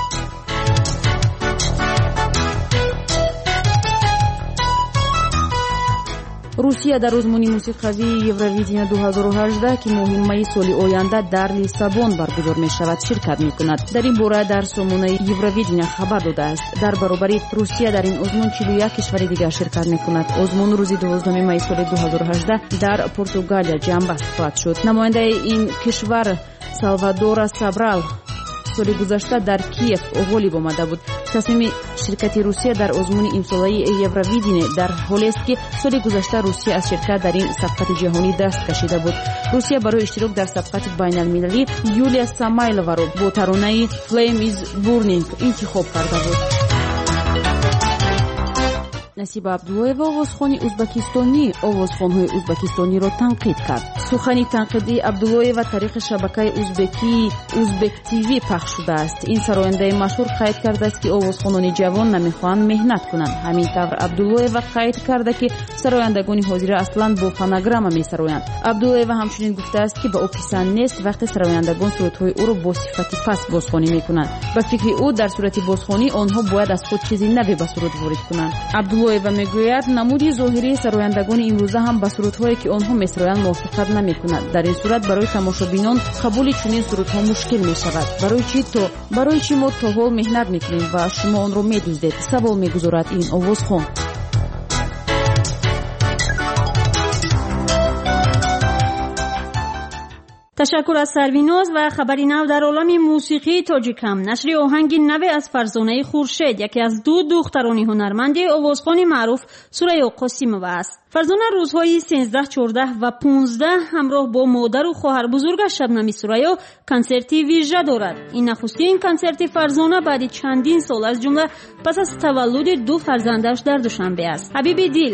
русия дар озмуни мусиқавии Евровидения 2018 ки моҳи майи соли оянда дар Лиссабон баргузор мешавад ширкат мекунад. дар ин бора дар сомонаи Евровидения хабар додааст. дар баробари Русия дар ин озмун 41 кишвари дигар ширкат мекунад. озмун рӯзи 12 майи соли 2018 дар Португалия ҷамъбаст хоҳад шуд. намояндаи ин кишвар Салвадора Сабрал соли гузашта дар Киев ғолиб омада буд. тасмими ширкати Русия дар озмуни имсолаи Евровидение дар ҳолест, ки соли гузашта Русия аз ширкат дар ин сабқати ҷаҳонӣ даст кашида буд. Русия барои иштирок дар сабқати байналмилалӣ Юлия Самойловаро бо таронаи Flame is Burning интихоб карда буд. насиба абдуллоева овозхони ӯзбекистонӣ овозхонҳои ӯзбекистониро танқид кард. сухани танқидии абдуллоева тариқи шабакаи узбек тв пахш шудааст. ин сарояндаи машҳур қайд кардааст, ки овозхонони ҷавон намехоҳанд меҳнат кунанд. ҳамин тавр абдуллоева қайд карда, ки сарояндагони ҳозира аслан бо фонограмма месароянд. абдуллоева ҳамчунин гуфтааст, ки ба ӯ писанд нест вақте сарояндагон сурудҳои ӯро бо сифати паст бозхонӣ мекунанд. ба фикри ӯ дар сурати бозхонӣ онҳо бояд аз худ чизи наве ба суруд ворид кунанд. абдуллоева мегӯяд намуди зоҳирии сарояндагони имрӯза ҳам ба сурудҳое ки онҳо месароянд мувофиқат намекунад. дар ин сурат барои тамошобинон қабули чунин сурудҳо мушкил мешавад. барои чӣ мо то ҳол меҳнат мекунем ва шумо онро медуздед? савол мегузорад ин овозхон. ташаккур аз сарвиноз ва хабари нав дар олами мусиқии тоҷикам. нашри оҳанги наве аз Фарзонаи Хуршед, яке аз ду духтарони ҳунарманди овозхони маъруф Сурайё Қосимова аст. Фарзона рӯзҳои 13, 14 ва 15 ҳамроҳ бо модару хоҳарбузургаш Шабнами Сурайё консерти вижа дорад. ин нахустин консерти Фарзона баъди чандин сол аз ҷумла пас аз таваллуди ду фарзандаш дар Душанбе аст. ҳабиби дил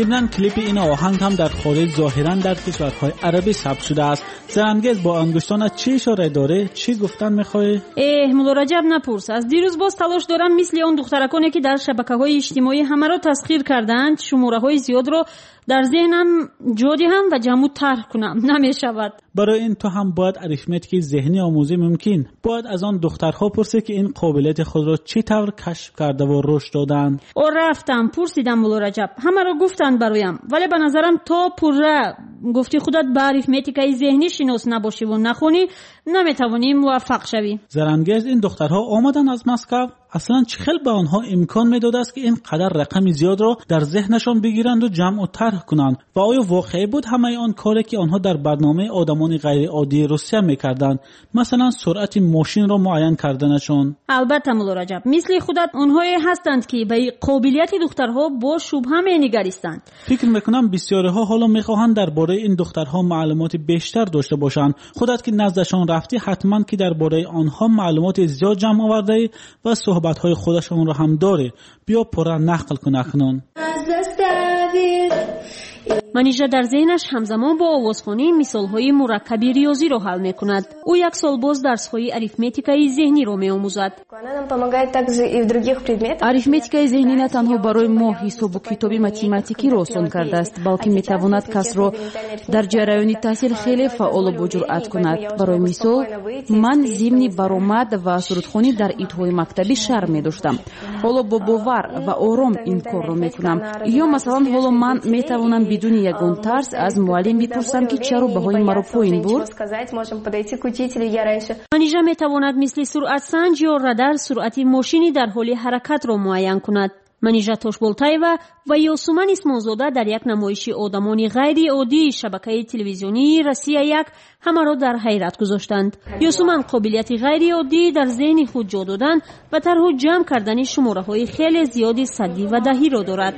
ضمن کلیپ این آهنگ هم در خارج ظاهرا در کشورهای عربی ثبت شده است. زرانگیز با انگشتان چی اشاره داره؟ چی گفتن میخواه؟ مولا رجب نپرس. از دیروز باز تلاش دارم مثل اون دخترکانی که در شبکه‌های اجتماعی همه را تسخیر کردند شماره‌های زیاد را در ذهنم جا دهم و جمع طرح کنم. نمیشود. برای این تو هم باید اریتمتیک ذهنی آموزی ممکن. باید از آن دخترها پرسی که این قابلیت خود را چطور کشف کرده و رشد دادند. رفتم پرسیدم مولا رجب، همه را گفتند برایم، ولی به نظرم تا پره گفتی خودت به اریتمتیکای ذهنی شناس نباشی و نخونی نمیتوانی موفق شوی. زرانگیز این دخترها آمدن از مسکو، اصلا چه خیلی به آنها امکان میداد است که این قدر رقم زیاد را در ذهنشان بگیرند و جمع و طرح کنند؟ و آیا واقعی بود همه آن کاری که آنها در برنامه آدمان غیر عادی روسیه میکردند، مثلا سرعت ماشین را معین کردنشون؟ البته مولا رجب، مثل خودت اونهایی هستند که به قابلیت دخترها با شبهه مینگریستند. فکر میکنم بسیارها حالا میخواهند درباره این دخترها معلومات بیشتر داشته باشند. خودت که نزدشان رفتی حتما که درباره آنها معلومات زیاد جمع آورده و صحبت‌های خودشون رو هم داره. بیا پره نقل کن اکنون. منیژه در ذهنش همزمان با آوازخوانی مثال‌های مرکبی ریاضی را حل می‌کند. او یک سال باز درس‌های اریتمتیکای ذهنی را می‌آموزد. اریتمتیکای ذهنی نه تنها برای ما حساب و کتابی متماتیکی را آسان کرده است، بلکه می‌تواند کس را در جریان تحصیل خیلی فعال و با جرأت کند. برای مثال من ضمن برآمد و سرودخوانی در ایدهای مکتبی شرم می‌داشتم. حالا با باور و آرام این کار را می‌کنم. یا مثلا حالا من می‌توانم بدون یگان ترس از معلم بپرسم که چرا بهای مرا پایین برد. منیژه میتواند مثل سرعت سنج یا رادار سرعت ماشینی در حال حرکت را معین کند. منیژه توشبولتایوا و یوسومن اسمانزاده در یک نمایش آدمان غیر عادی شبکه تلویزیونی روسیه یک همه را در حیرت گذاشتند. یوسومن قابلیت غیر عادی در ذهن خود جا دادن و طرح جمع کردن شماره‌های خیلی زیادی صدی و دهی را دارد.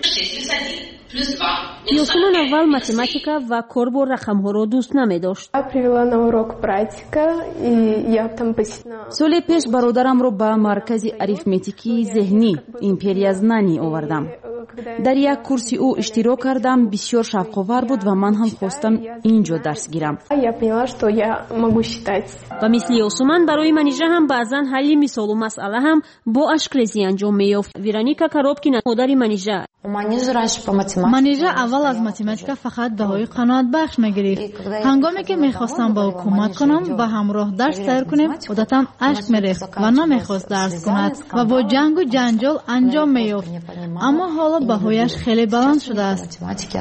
یوسومن اول متماتیکا و کار با رقم‌ها را دوست نمی‌داشت. سال پیش برادرم را به مرکز اریتمتیکی ذهنی ایمپریا знаний آوردم. در یک کورس او اشتراک کردم، بسیار شوق‌آور بود و من هم خواستم اینجا درس گیرم. و مثل یوسومن برای منیژه هم بعضا حل مثال و مسئله هم با اشک‌ریزی انجام می‌یافت. ویرونیکا کاروبکینا مادر منیژه منیژه اول از متماتیکا فقط بهای قناعت بخش میگرفت. هنگامی که میخواستم با او کمک کنم و همراه درس تیار کنیم عادتا اشک میریخت و نمیخواست درس کند و با جنگ و جنجال انجام میافت. اما حالا بهایش خیلی بلند شده است.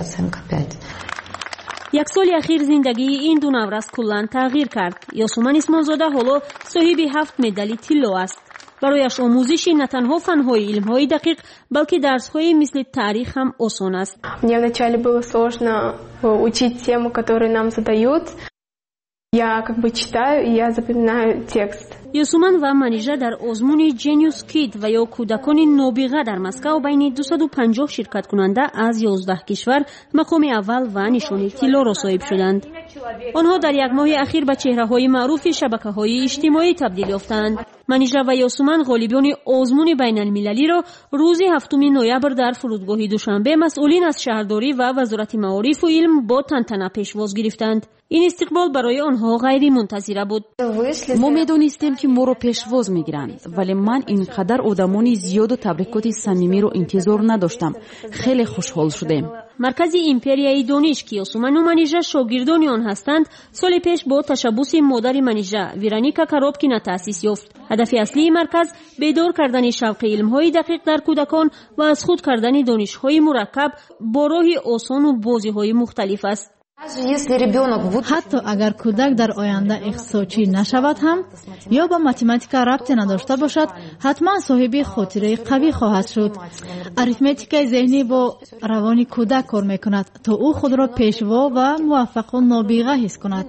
یک سال اخیر زندگی این دو نورس کلان تغییر کرد. یوسومن اسمانزاده حالا صاحب 7 مدال طلا است. برایش آموزش نه تنها فن‌های علم‌های دقیق بلکه درس‌های مثل تاریخ هم آسان است. Мне вначале было сложно учить тему, которую нам задают. Я как бы читаю и я запоминаю текст. یوسومن و منیژه در آزمون جنیوس کید و یا کودکان نابغه در مسکو بین 250 شرکت کننده از 11 کشور مقام اول و نشان طلا را صاحب شدند. آنها در یک ماه اخیر به چهره‌های معروف شبکه‌های اجتماعی تبدیل یافتند. منیژه و یوسومن غالبیان آزمون بین المللی را روز 7 نوامبر در فرودگاه دوشنبه مسئولین از شهرداری و وزارت معارف و علم با تنتنه پیشواز گرفتند. این استقبال برای آنها غیر منتظره بود. ما میدونستیم که ما رو پیشواز میگیرند، ولی من اینقدر آدمانی زیاد و تبریکات صمیمی رو انتظار نداشتم. خیلی خوشحال شدیم. مرکز ایمپریای دانش که یوسومن و منیژه شاگردان آن هستند سال پیش با تشبث مادر منیژه ویرونیکا کاروبکینا تأسیس یافت. هدف اصلی مرکز بیدار کردن شوق علم‌های دقیق در کودکان و از خود کردن دانش‌های مرکب با راه آسان و بازی‌های مختلف است. حتی اگر کودک در آینده اقتصادچی نشود هم یا با متماتیکا ربطی نداشته باشد حتما صاحب خاطره قوی خواهد شد. اریتمتیکای ذهنی با روان کودک کار میکند تا او خود را پیشوا و موفق و نابغه حس کند.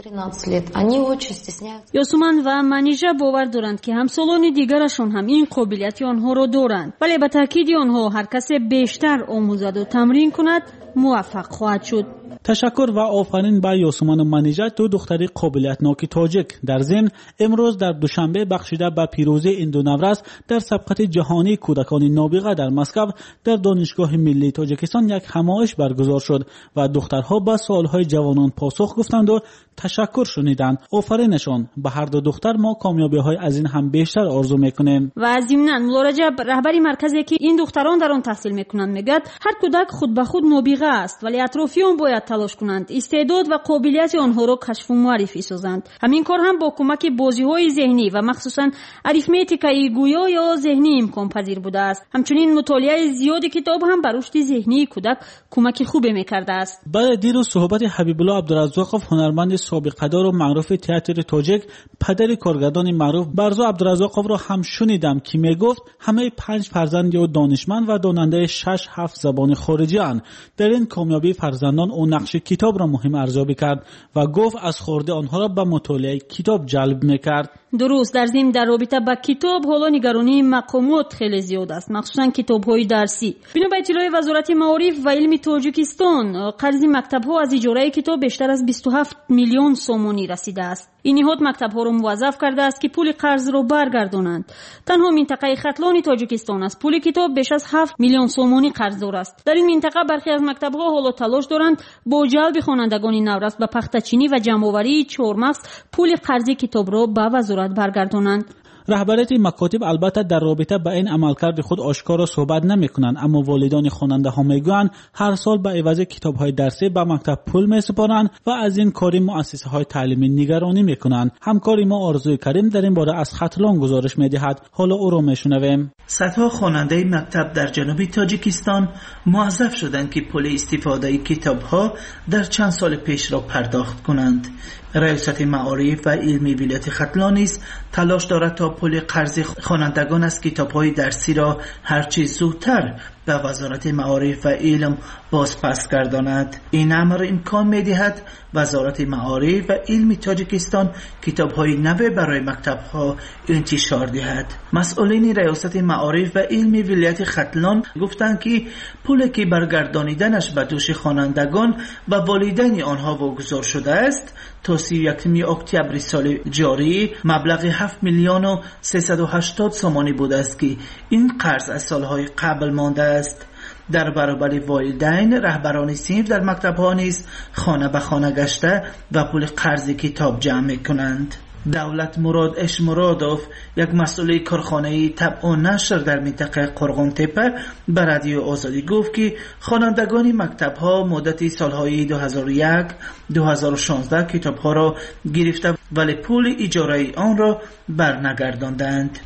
یوسومن و منیژه باور دارند که همسالان دیگرشان هم این قابلیت آنها را دارند، ولی به تاکید آنها هر کس بیشتر آموزد و تمرین کند موفق خواهد شد. تشکر و آفرین به یاسمن و منیژه، دو دختری قابلیتناک تاجیک. در ضمن امروز در دوشنبه بخشیده به پیروزی این دو نورس در سبقت جهانی کودکان نابغه در مسکو در دانشگاه ملی تاجیکستان یک همایش برگزار شد و دخترها به سوالهای جوانان پاسخ گفتند و تشکر شنیدند. آفرینشان. به هر دو دختر ما کامیابی‌های از این هم بیشتر آرزو میکنیم. و ضمناً مولارجب رهبری مرکزی که این دختران در آن تحصیل میکنند میگد هر کودک خود به خود نابغه است ولی اطرافیان باید تلاش کنند استعداد و قابلیت آنها را کشف و معرفی سازند. همین کار هم با کمک بازی‌های ذهنی و مخصوصاً اریتمتیکای گویا یا ذهنی امکان پذیر بوده است. همچنین مطالعه زیاد کتاب هم بر رشد ذهنی کودک کمک خوبی میکرده است. بعد دیروز صحبت حبیب الله عبدالرزاقов هنرمند سابقه‌دار و معروف تئاتر تاجیک، پدر کارگردان معروف برزو عبدالرزاقov را هم شنیدم که میگفت همه 5 فرزند یا دانشمند و داننده 6-7 زبان خارجی اند. در این کامیابی فرزندان او نقش کتاب را مهم ارزیابی کرد و گفت از خورده آنها را به مطالعه کتاب جلب میکرد. درست. در ضمن در رابطه با کتاب حالا نگرانی مقامات خیلی زیاد است، مخصوصا کتاب‌های درسی. بنا به اطلاع وزارت معارف و علم تاجیکستان، قرض مکتب‌ها از اجاره کتاب بیشتر از 27 میلیون سومانی رسیده است. این نهاد مکتب‌ها را موظف کرده است که پول قرض را برگردانند. تنها منطقه ختلان تاجیکستان است پول کتاب بیش از 7 میلیون سومانی قرضدار است. در این منطقه برخی از مکتب‌ها حالا تلاش دارند با جلب خوانندگان نورس به پخته‌چینی و جمع‌آوری چهارمغز پول قرض کتاب را به وزارت برگردانند. رهبریت مکاتب البته در رابطه با این عملکرد خود آشکارا صحبت نمی‌کنند، اما والدان خواننده ها میگویند هر سال به عوض کتاب‌های درسی به مکتب پول می‌سپارند و از این کاری مؤسسه‌های تعلیمی نگرانی می‌کنند. همکاری ما آرزوی کریم در این باره از ختلان گزارش می‌دهد. حالا او را می‌شنویم. صدها خواننده مکتب در جنوب تاجیکستان موظف شدند که پول استفاده کتاب‌ها در چند سال پیش را پرداخت کنند. ریاست معارف و علمی ولایت ختلان نیز تلاش دارد تا پول قرض خوانندگان از کتاب‌های درسی را هرچه زودتر به وزارت معارف و علم بازپس گرداند. این امر امکان می‌دهد وزارت معارف و علم تاجیکستان کتاب‌های نو برای مکتب‌ها انتشار دهد. مسئولین ریاست معارف و علم ولایت ختلان گفتند که پولی که برگردانیدنش به دوش خوانندگان و والدین آنها واگذار شده است تا 31 اکتبر سال جاری مبلغ 7 میلیون و 380 سومانی بوده است که این قرض از سالهای قبل مانده است. در برابر والدین، رهبران صنف در مکتب‌ها نیز خانه به خانه گشته و پول قرض کتاب جمع می‌کنند. دولت مراد اشمرادوف، یک مسئول کارخانه طبع و نشر در منطقه قرغون تپه، به رادیو آزادی گفت که خوانندگان مکتب‌ها مدت سالهای 2001-2016 کتاب‌ها را گرفته ولی پول اجاره آن را برنگرداندند.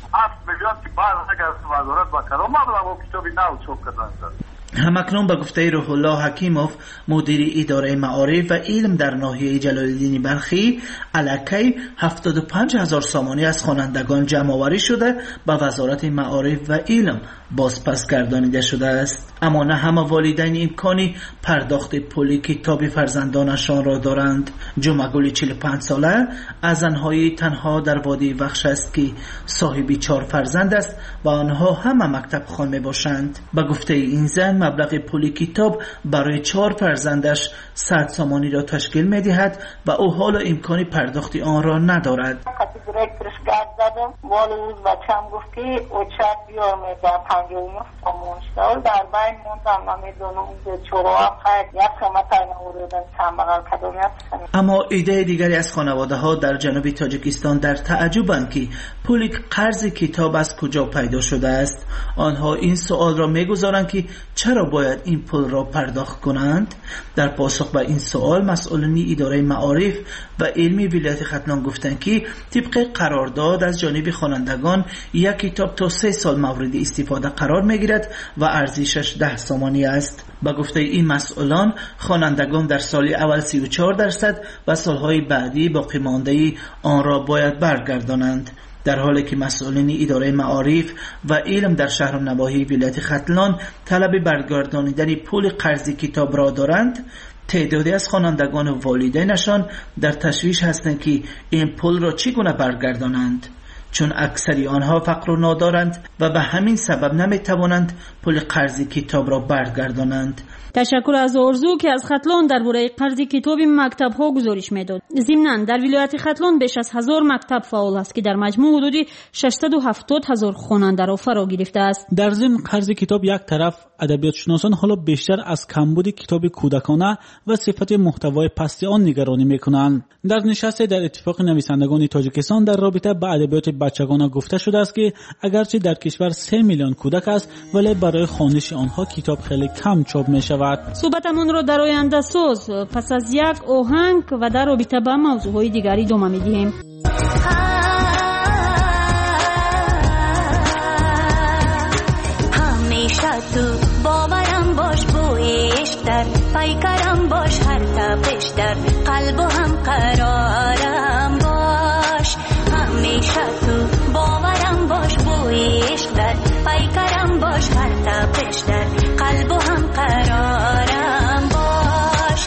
همکنون به گفته روح الله حکیموف، مدیر اداره معارف و علم در ناحیه جلال الدین بلخی، الکی 75,000 سومانی از خوانندگان جمع آوری شده به وزارت معارف و علم بازپس گردانیده شده است. اما نه همه والدین امکانی پرداخت پول کتاب فرزندانشان را دارند. جمعگل 45 ساله از زنهای تنها در وادی وخش است که صاحبی 4 فرزند است و آنها همه مکتب خوان می باشند. به گفته این زن مبلغ پول کتاب برای 4 فرزندش 100 سومانی را تشکیل می دهد و او حالا امکانی پرداخت آن را ندارد. اما ایده دیگری از خانواده ها در جنوب تاجیکستان در تعجبند که پول قرض کتاب از کجا پیدا شده است. آنها این سوال را میگذارند که چرا باید این پول را پرداخت کنند؟ در پاسخ به این سوال مسئولین اداره معارف و علمی ولایت ختلان گفتند که طبق قرارداد از جانب خوانندگان یک کتاب تا 3 سال مورد استفاده قرار میگیرد و ارزشش 10 سومانی است. با گفته این مسئولان خوانندگان در سال اول 34% و سالهای بعدی باقی مانده آن را باید برگردانند. در حالی که مسئولین اداره معارف و علم در شهر و نواحی ولایت ختلان طلب برگردانیدن پول قرض کتاب را دارند، تعدادی از خوانندگان و والدینشان در تشویش هستند که این پول را چگونه برگردانند. چون اکثری آنها فقر و نادارند و به همین سبب نمیتوانند پول قرض کتاب را برگردانند. تشکر از ارزو که از ختلان درباره قرض کتاب مکتب ها گزارش میداد. ضمناً در ولایت ختلان بیش از 1000 مکتب فعال است که در مجموع حدود 670,000 خواننده را فرا گرفته است. در ضمن قرض کتاب یک طرف، ادبیات شناسان حالا بیشتر از کمبود کتاب کودکانه و صفت محتوای پست آن نگرانی میکنند. در نشست در اتفاق نویسندگان تاجیکستان در رابطه با ادبیات بچگانه گفته شده است که اگرچه در کشور 3 میلیون کودک است ولی برای خوانش آنها کتاب خیلی کم چاپ می شود. صحبتمون را در آینده ساز پس از یک آهنگ و در رابطه با موضوعهای دیگری ادامه میدیم. همیشه تو باورم باش، بویش در پیکرم باش، هر تپش در قلب و هم قرارم باش. همیشه تو باورم باش، بویش در پیکرم باش، هر تپش در قلب و هم قرارم باش.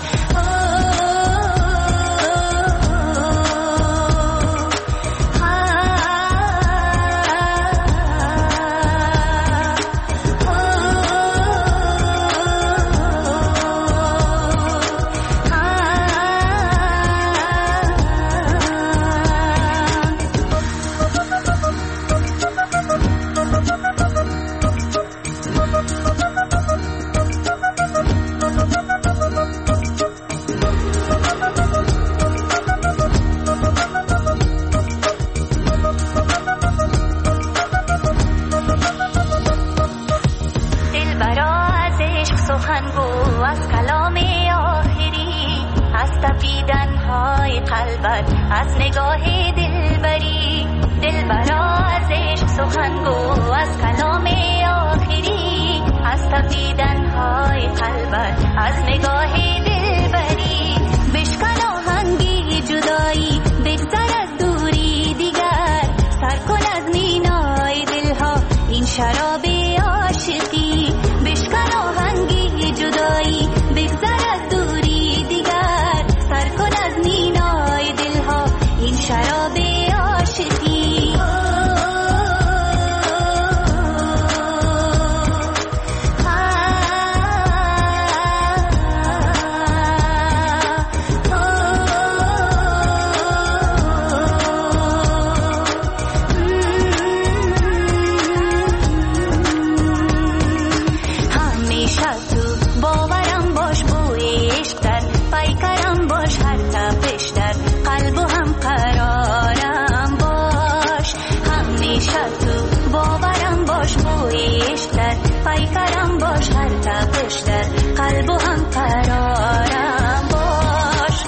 از نگاه دلبری دلبرا از عشق سخنگو، از کلام آخری، از تپیدن‌های قلبت، از نگاه دلبری. بشکن آهنگی جدایی، بگذر از دوری دیگر، سر کن از مینای دلها این شراب عاشقی. بشکن آهنگی جدایی، بگذر از دوری دیگر، سر کن از مینای دلها این شراب عاشقی. پیکرم باش، هر تپش در قلب و هم قرارم باش.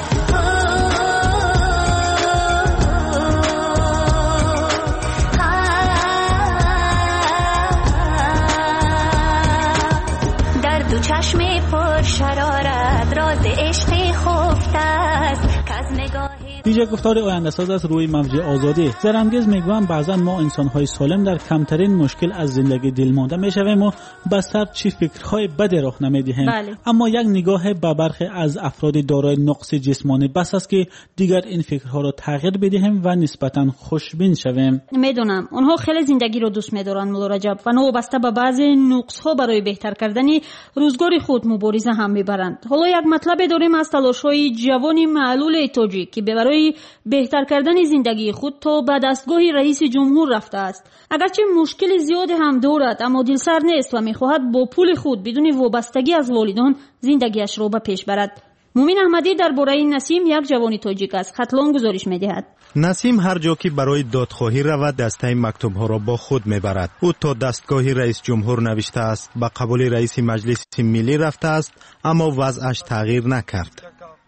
در دو چشم پر شرارت راز عشق خفته است که از نگاه دیجا گفتار آینده ساز از روی موج آزادی. زرانگیز میگویم بعضا ما انسان‌های سالم در کمترین مشکل از زندگی دلمانده میشویم و بس سر چی فکرهای بدی راه نمیدهیم. اما یک نگاه به برخی از افراد دارای نقص جسمانی بس است که دیگر این فکرها را تغییر بدهیم و نسبتاً خوشبین شویم. میدونم اونها خیلی زندگی رو دوست می‌دارن مولا رجب و وابسته به بعضی نقص‌ها برای بهتر کردن روزگار خود مبارزه هم میبرند. حالا یک مطلب داریم از تلاش‌های جوانی معلول تاجیک که برای بهتر کردن زندگی خود تا به دستگاه رئیس جمهور رفته است. اگرچه مشکل زیاد هم دارد اما دلسر نیست و میخواهد با پول خود بدون وابستگی از والدان زندگیش را به پیش برد. مومن احمدی درباره نسیم یک جوانی تاجیک است ختلان گزارش میدهد. نسیم هر جا که برای دادخواهی رود دسته مکتوب‌ها را با خود میبرد. او تا دستگاه رئیس جمهور نوشته است، به قبول رئیس مجلس ملی رفته است اما وضعش تغییر نکرد.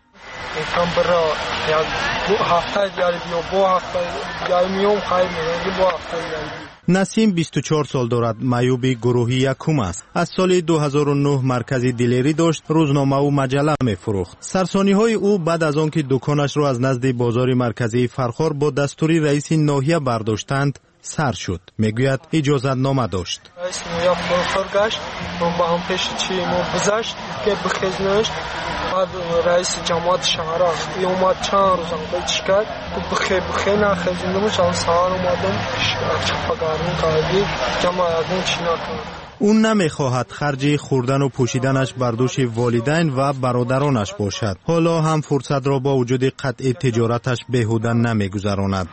نسیم 24 سال دارد، معیوب گروهی یکم است. از سال 2009 مرکزی دیلری داشت، روزنامه و مجله می‌فروخت. سرسانی‌های او بعد از آنکه دکانش را از نزد بازار مرکزی فرخار با دستور رئیس ناحیه برداشتند سر شد. میگوید اجازت نامه داشت. رئیس نویا فرگشت با هم پیش چی ما گذشت که بخیزنشت بعد رئیس جماعت شهرها اومد چند روز هم بیچ کرد بخی نخیزندمش هم سهار اومدم چپاگرمی کردی جماعتون چی نکنم. اون نمیخواهد خرج خوردن و پوشیدنش بر دوش والدین و برادرانش باشد. حالا هم فرصت را با وجود قطع تجارتش بیهوده نمیگذراند.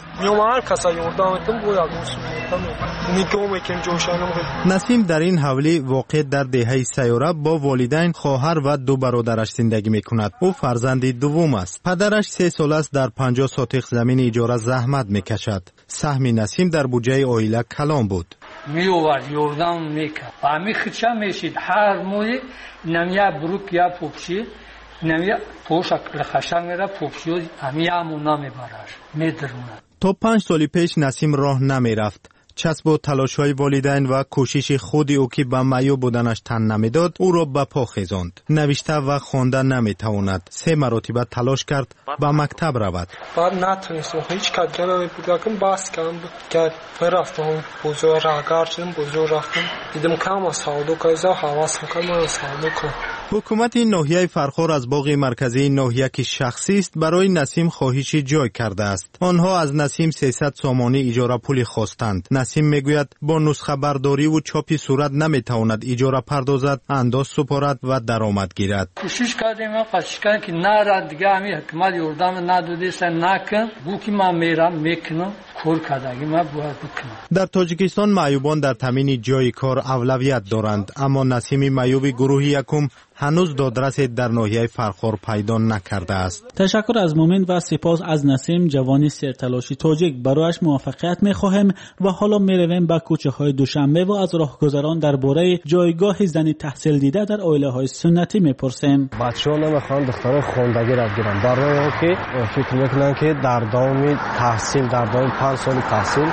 نسیم در این حولی واقع در دهه سیاره با والدین، خواهر و 2 برادرش زندگی میکند. او فرزند دوم است. پدرش 3 سال است در 50 ساتق زمین اجاره زحمت میکشد. سهم نسیم در بودجه عائله کلان بود. میوارد یوردان میکرد و همی خدشه میشید هر موی نمیا بروک یا پوپشی نمیا پوشک لخشه میره پوپشی همی همونا میبرش میدرونه. تا 5 سال پیش نسیم راه نمیرفت. چسب و تلاش های والدین و کوشش خود او که به معیوب بودنش تن نمیداد او را به پا خیزاند. نوشته و خواندن نمیتواند. 3 مرتبه تلاش کرد به مکتب رود. بعد نتونستم هیچ کاری نمی‌کردم. باز کردم رفتم بزرگ راهکار شدم بزرگ رفتم دیدم کام سعودو کایزا حواس میکنم سعودو کنم. حکومت ناحیه فرخار از باغ مرکزی ناحیه که شخصی است برای نسیم خواهش جای کرده است. آنها از نسیم 300 سامانی اجاره پولی خواستند. نسیم میگوید با نسخه برداری و چاپی صورت نمیتواند اجاره پردازد، انداز سپارد و درآمد گیرد. کوشش کردیم قشنگ که نه دیگه همین حکومت یوردام ندادیست نکن بوکی ما میرم میکنم کار کردگی ما باید بکنم. در تاجیکستان معیوبان در تامین جای کار اولویت دارند، اما نسیم معیوب گروه یکم هنوز دادرس در ناحیه فرخار پیدا نکرده است. تشکر از مومن و سپاس از نسیم جوانی سرتلاشی تاجیک. برایش موفقیت می‌خواهیم و حالا می‌رویم به کوچه‌های دوشنبه و از راهگذران درباره جایگاه زن تحصیل دیده در عائله‌های سنتی می‌پرسیم. بچه‌ها نمی‌خوان دخترای خواندگی را بگیرن برای اینکه فکر می‌کنن که در دام تحصیل در دام 5 سال تحصیل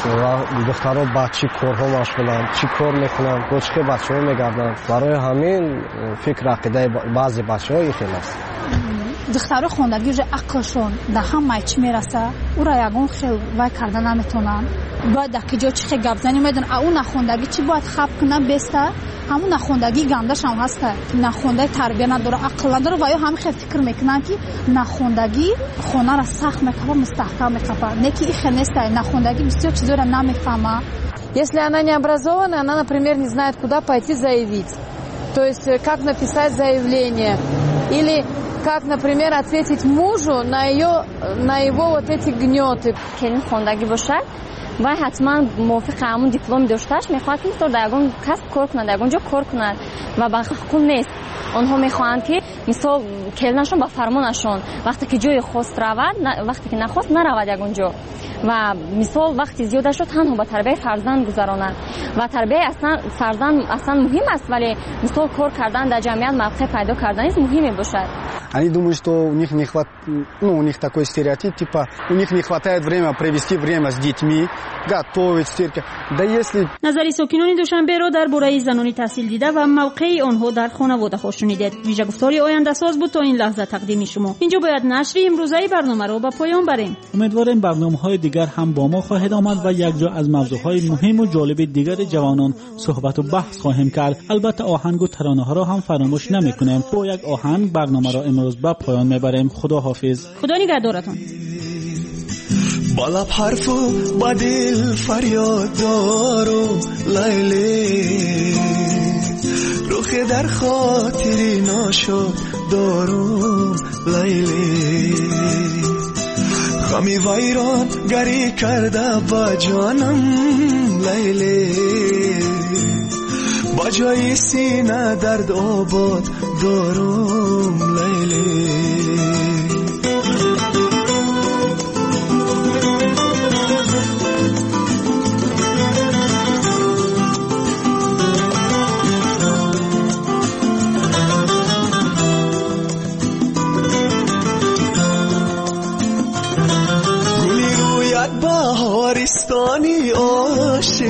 و دخترها با چی کارها مشغولن، چی کار می‌کنن، کوچه بچه‌ها می‌گردن. برای همین فکر عقیده بعضی بچه‌ها خیلی است. دخترها خوندگی رو عقلشون در همه چی میرسه او را یگون خیلی وای کردن نمیتونن. باید در جا چی گپ زنی میدن اون نخوندگی چی باید خب کنن بسته همون نخوندگی گندش هم هسته که نخونده تربیه نداره عقل نداره و یا هم خیلی فکر میکنن که نخوندگی خونه را سخت میکنه مستحکم میکنه نه که این نیسته. нахундагий بسیار чизо را نمیفهمه. Если она не образованная, она, например, не знает, куда пойти заявить. То есть, как написать заявление. Или как, например, ответить мужу на его вот эти гнеты. Келин خوندگی باشه و حتما موافق همون دیپلم داشتهش میخواد که تو در اون کسب کار کنه در اونجا کار کنه و با حقوق نیست. آنها میخوان که مثلا کلنشون با فرمانشون وقتی که جای خواست رود وقتی که نخواست نرود یک اونجا و مثال وقتی زیاده شد تنها با تربیت فرزند گذرانند و تربیت اصلا فرزند اصلا مهم است ولی مثال کار کردن در جمعیت موقع پیدا کردن است مهمه башад. Они думают, что у них не хватает, у них такой стереотип, типа у них не хватает времени провести время с детьми, готовить, стирка. Да если نظری ساکنان دوشنبه را درباره زنان تحصیل دیده و موقع آنها در خانواده ها شنیدید. ویژه گفتاری آینده ساز بود تا این لحظه تقدیم شما. اینجا باید نشر امروزه برنامه را به پایان بریم. امیدواریم برنامه‌های دیگر هم با ما خواهد آمد و یک جا از موضوعهای مهم و جالب دیگر جوانان صحبت و بحث خواهیم کرد. البته آهنگ و ترانه‌ها را هم فراموش نمی‌کنیم. با یک آهنگ برنامه را امروز به پایان میبریم. خدا حافظ. خدا نگهدارتون. با لب حرف و با دل فریاد دارو لیلی روخ در خاطری ناشد دارو لیلی خمی ویران گری کرده با جانم لیلی با جای سینه درد آباد دارم لیلی گلی رویت بهارستانی عاشق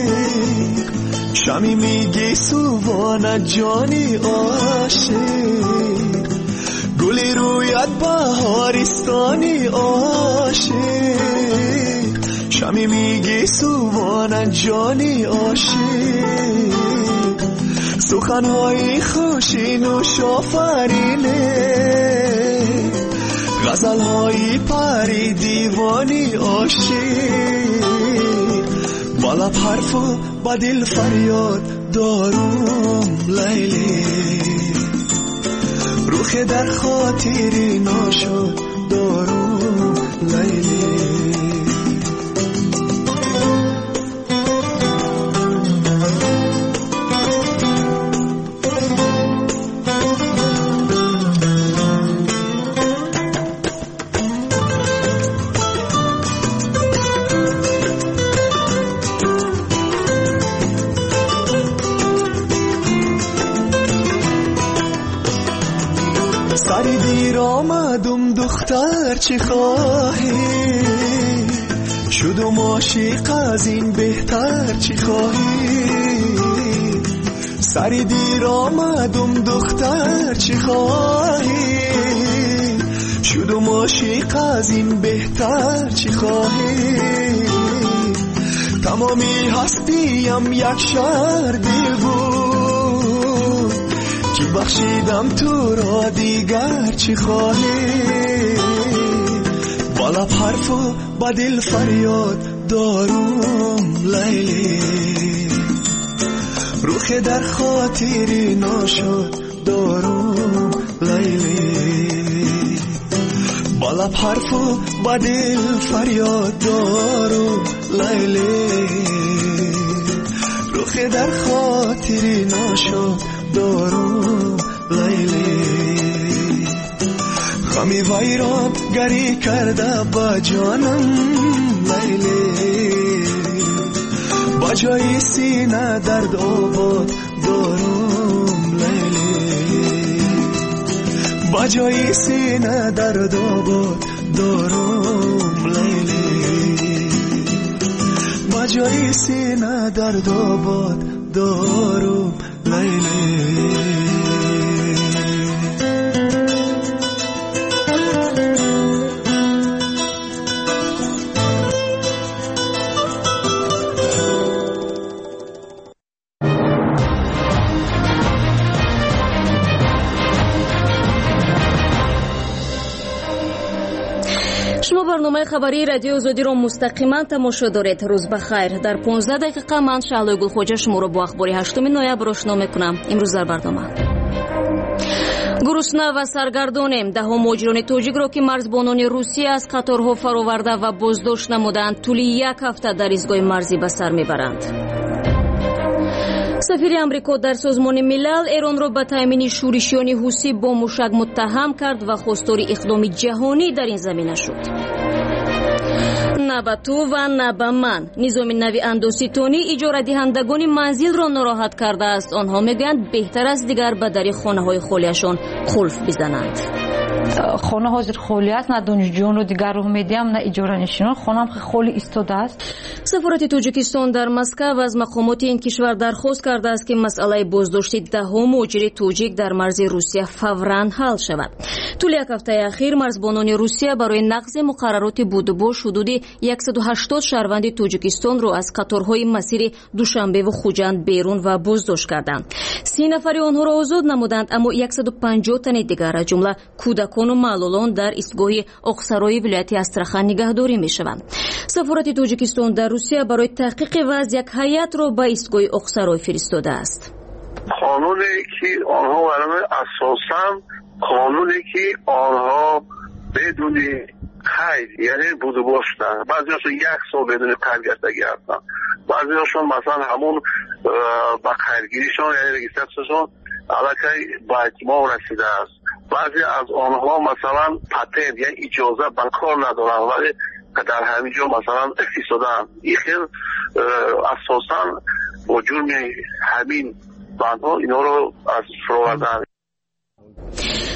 شمی میگی سووان جانی عاشق گلی رویت بهارستانی عاشق شمی میگی سوان جانی عاشق سخنهای خوشین و شافرینه غزلهای پری دیوانی عاشق با لب حرف و با دل فریاد دارم لیلی روح در خاطری ناشد دارم لیلی سری دیر آمدم دختر چی خواهی شدم عاشق از این بهتر چی خواهی سری دیر آمدم دختر چی خواهی شدم عاشق از این بهتر چی خواهی تمامی هستیم یک شهر دل بود که بخشیدم تو را دیگر چی خواهی با لب حرف و با دل فریاد دارم لیلی روح در خاطری ناشد دارم لیلی با لب حرف و با دل فریاد دارم لیلی روح در خاطری ناشد دارم لیلی خمی ویران گری کرده با جانم لیلی با جای سینه درد آباد دارم لیلی با جای سینه درد آباد دارم لیلی با جای سینه درد آباد دارم لیلی شما برنامه خبری رادیو آزادی را مستقیما تماشا دارید. روز بخیر. در 15 دقیقه من شعله گلخوجه شما را با اخبار 8 نوامبر آشنا میکنم. امروز در برنامه گرسنه و سرگردانیم. دهها مهاجران تاجیک را که مرزبانان روسیه از قطارها فراورده و بازداشت نمودند طول یک هفته در ایستگاه مرزی به سر میبرند. سفیر امریکا در سازمان ملل ایران را به تامین شورشیان حوثی با موشک متهم کرد و خواستار اقدام جهانی در این زمینه شد. نه به تو و نه به من. نظام نوی اندوسیتونی اجاره دهندگان منزل را ناراحت کرده است. آنها میگویند بهتر است دیگر به در خانه های خالیشان قلف بزنند. خانه حاضر خالی است، نه دانشجویان رو دیگر رو میدیم نه اجاره نشینان، خانه هم خالی ایستاده است. سفارت تاجیکستان در مسکو از مقامات این کشور درخواست کرده است که مسئله بازداشت دهها مهاجر تاجیک در مرز روسیه فوراً حل شود. طول یک هفته اخیر مرزبانان روسیه برای نقض مقررات بودباش حدود 180 شهروند تاجیکستان را از قطارهای مسیر دوشنبه و خوجند بیرون و بازداشت کردند. 30 نفر آنها را آزاد نمودند، اما 150 تن دیگر از جمله کودکان و معلولان در ایستگاه اقصرای ولایت استراخان نگهداری میشوند. سفارت تاجیکستان در روسیه برای تحقیق وضع یک هیئت را به ایستگاه اقصرای فرستاده است. قانونی که آنها برای اساساً قانونی که آنها بدون قید یعنی بودباش دارن، بعضیاشون 1 سال بدون قید گشتگی هستن، بعضیاشون مثلا همون با قیدگیریشون یعنی رجیسترشون علاقه با اتمام رسیده است. بعضی از آنها مثلا پتنت یعنی اجازه بر کار ندارن ولی در همینجا مثلا اقتصادن. این خیلی اساساً با جرم همین بندها اینا رو از فراوردن.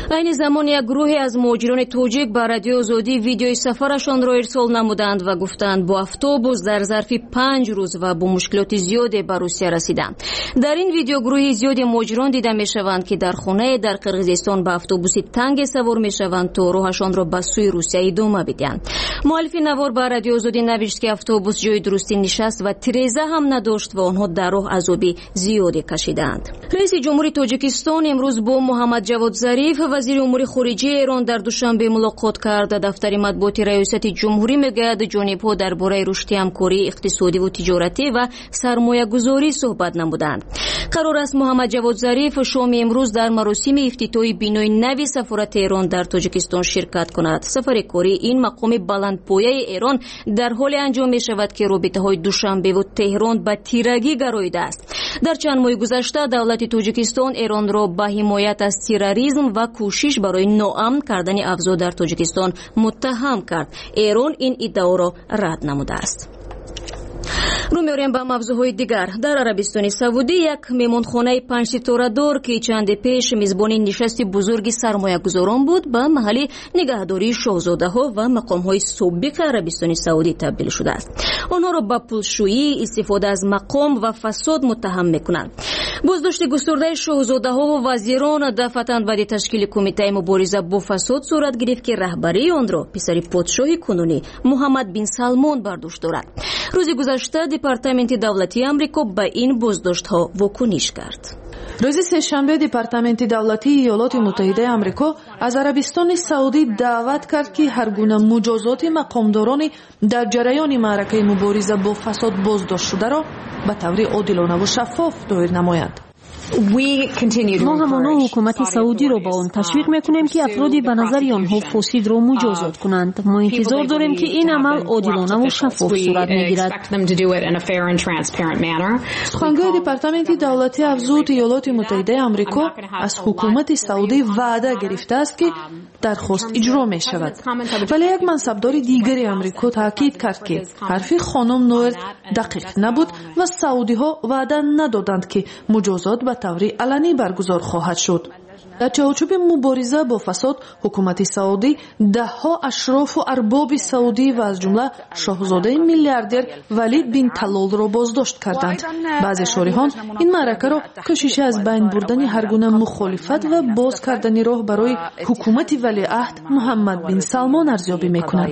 این زمان یک گروه از مهاجران تاجیک به رادیو آزادی ویدیوی سفرشان را ارسال نمودند و گفتند با اتوبوس در ظرف 5 روز و با مشکلات زیادی به روسیه رسیدند. در این ویدیو گروه زیادی مهاجران دیده میشوند که در خانه در قرقیزستان به اتوبوس تنگ سوار میشوند تا راهشان را به سوی روسیه ادامه بدهند. مؤلف نوار به رادیو آزادی نوشت که اتوبوس جای درستی نشست و تریزه هم نداشت و آنها در راه عذابی زیادی کشیدند. رئیس جمهوری تاجیکستان امروز با محمد جواد ظریف وزیر امور خارجه ایران در دوشنبه ملاقات کرد. دفتر مطبوعات ریاست جمهوری میگوید جانب‌ها درباره رشد همکاری اقتصادی و تجارتی و سرمایه‌گذاری صحبت نمودند. قرار است محمد جواد ظریف شام امروز در مراسم افتتاحی بینای نوی سفارت ایران در تاجیکستان شرکت کند. سفر کاری این مقام بلندپایه ایران در حال انجام می شود که رابطه‌های دوشنبه و تهران به تیرگی گراییده است. در چند ماه گذشته دولت تاجیکستان ایران را به حمایت از تروریسم و کوشش برای ناامن کردن اوضاع در تاجیکستان متهم کرد. ایران این ادعا را رد نموده است. رو می‌آوریم به موضوعهای دیگر. در عربستان سعودی یک مهمانخانه 5 ستاره دار که چند پیش میزبان نشست بزرگ سرمایه‌گذاران بود به محل نگهداری شاهزاده‌ها و مقام‌های سابق عربستان سعودی تبدیل شده است. آنها را به پولشویی، استفاده از مقام و فساد متهم می‌کنند. بازداشت گسترده شاهزاده‌ها و وزیران دفعتاً بعد تشکیل کمیته مبارزه با فساد صورت گرفت که رهبری آن را پسر پادشاه کنونی محمد بن سلمان بر دوش دارد. روز گذشته دپارتمنت دولتی آمریکا به این بازداشت‌ها واکنش کرد. روز سه‌شنبه دپارتمنت دولتی ایالات متحده آمریکا از عربستان سعودی دعوت کرد که هر گونه مجازات مقامداران در جریان معرکه مبارزه با فساد بازداشت شده را به طور عادلانه و شفاف دایر نماید. ما همانا حکومت سعودی را با آن تشویق میکنیم که افرادی به نظر آنها فاسد را مجازات کنند. ما انتظار داریم که این عمل عادلانه و شفاف صورت میگیرد. سخنگوی دپارتمنت دولتی افزود ایالات متحده آمریکا از حکومت سعودی وعده گرفته است که درخواست اجرا می شود. ولی یک منصبدار دیگری آمریکا تاکید کرد که حرف خانم نوئر دقیق نبود و سعودی ها وعده ندادند که مجازات به طور علنی برگزار خواهد شد. در چارچوب مبارزه با فساد حکومت سعودی دهها اشراف و ارباب سعودی و از جمله شاهزاده میلیاردر ولید بن طلال را بازداشت کردند. بعضی شارحان این معرکه را کوشش از بین بردن هر گونه مخالفت و باز کردن راه برای حکومت ولیعهد محمد بن سلمان ارزیابی می‌کنند.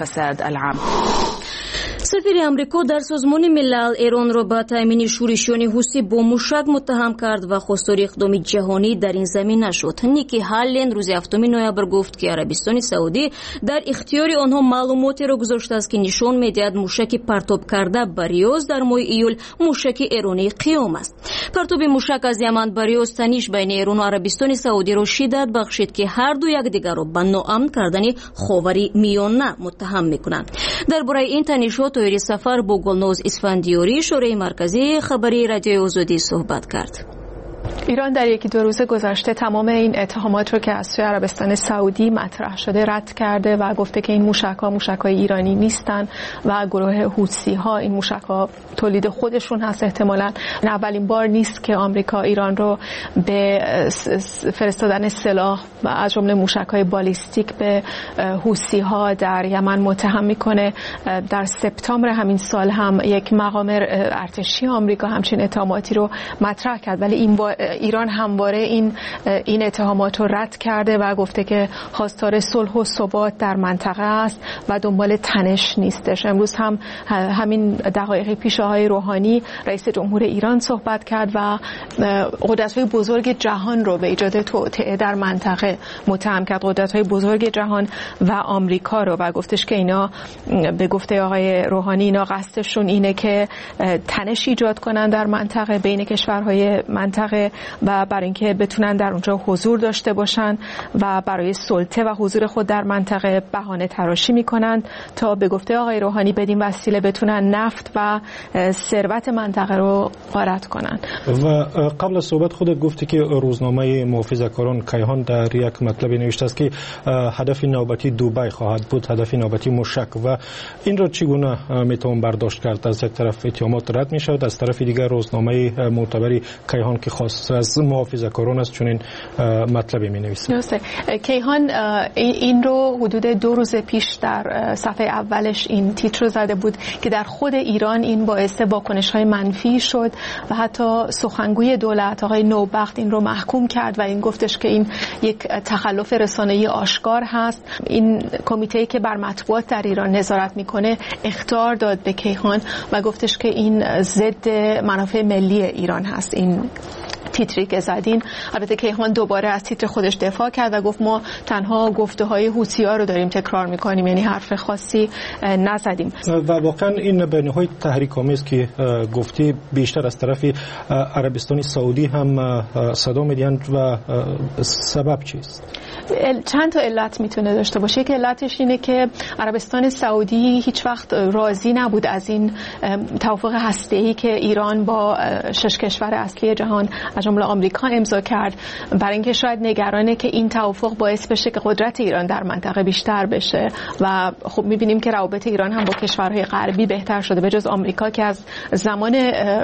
سفیر امریکا در سازمان ملل ایران را به تامین شورشیان حوثی با موشک متهم کرد و خواستار اقدام جهانی در این زمینه شد. نیکی هالن روز 7 نوامبر گفت که عربستان سعودی در اختیار آنها معلوماتی را گذاشته است که نشان می‌دهد موشک پرتاب کرده به ریاض در ماه ایول موشک ایرانی قیام است. پرتاب موشک از یمن به ریاض تنش بین ایران و عربستان سعودی را شدت بخشید که هر دو یکدیگر را به ناامن کردن خاور میانه متهم می‌کنند. درباره این تنش‌ها توی سفر با گلناز اسفندیاری شورای مرکزی خبری رادیو آزادی صحبت کرد. ایران در یکی دو روز گذشته تمام این اتهامات رو که از سوی عربستان سعودی مطرح شده رد کرده و گفته که این موشک‌های ایرانی نیستن و گروه حوثی‌ها این موشک‌ها تولید خودشون هست. احتمالاً اولین بار نیست که آمریکا ایران رو به فرستادن سلاح و از جمله موشک‌های بالیستیک به حوثی‌ها در یمن متهم می‌کنه. در سپتامبر همین سال هم یک مقام ارتشی آمریکا همچین اتهاماتی رو مطرح کرد، ولی ایران همواره این اتهامات رو رد کرده و گفته که خواستار صلح و ثبات در منطقه است و دنبال تنش نیستش. امروز هم همین دقایق پیش آقای روحانی رئیس جمهور ایران صحبت کرد و قدرت‌های بزرگ جهان رو به ایجاد توطئه در منطقه متهم کرد، قدرت‌های بزرگ جهان و آمریکا رو، و گفتش که اینا به گفته آقای روحانی اینا قصدشون اینه که تنش ایجاد کنن در منطقه بین کشورهای منطقه و برای اینکه بتونن در اونجا حضور داشته باشن و برای سلطه و حضور خود در منطقه بهانه تراشی میکنن تا به گفته آقای روحانی بدین وسیله بتونن نفت و ثروت منطقه رو غارت کنن. و قبل از صحبت خودت گفتی که روزنامه محافظه‌کاران کیهان در یک مطلبی نوشته است که هدف نوبتی دوبای خواهد بود، هدف نوبتی موشک، و این را چگونه میتوان برداشت کرد؟ از یک طرف اتهامات رد میشود، از طرف دیگر روزنامه معتبری کیهان که خاص از محافظه‌کاران است چنین مطلبی می‌نویسند. درسته. کیهان این رو حدود 2 روز پیش در صفحه اولش این تیتر رو زده بود که در خود ایران این باعث واکنش‌های منفی شد و حتی سخنگوی دولت آقای نوبخت این رو محکوم کرد و این گفتش که این یک تخلف رسانه‌ای آشکار هست. این کمیته‌ای که بر مطبوعات در ایران نظارت میکنه اخطار داد به کیهان و گفتش که این ضد منافع ملی ایران هست. این تیتری که زدین، البته کیهان دوباره از تیتر خودش دفاع کرد و گفت ما تنها گفته های حوثی‌ها رو داریم تکرار میکنیم، یعنی حرف خاصی نزدیم. و واقعا این بیانیه‌های تحریک‌آمیز که گفتی بیشتر از طرف عربستان سعودی هم صدا می‌دهند و سبب چیست؟ چند تا علت میتونه داشته باشه. یک علتش اینه که عربستان سعودی هیچ وقت راضی نبود از این توافق هسته‌ای که ایران با 6 کشور اصلی جهان از جمله آمریکا امضا کرد، برای اینکه شاید نگرانه که این توافق باعث بشه که قدرت ایران در منطقه بیشتر بشه و خب میبینیم که روابط ایران هم با کشورهای غربی بهتر شده، به جز آمریکا که از زمان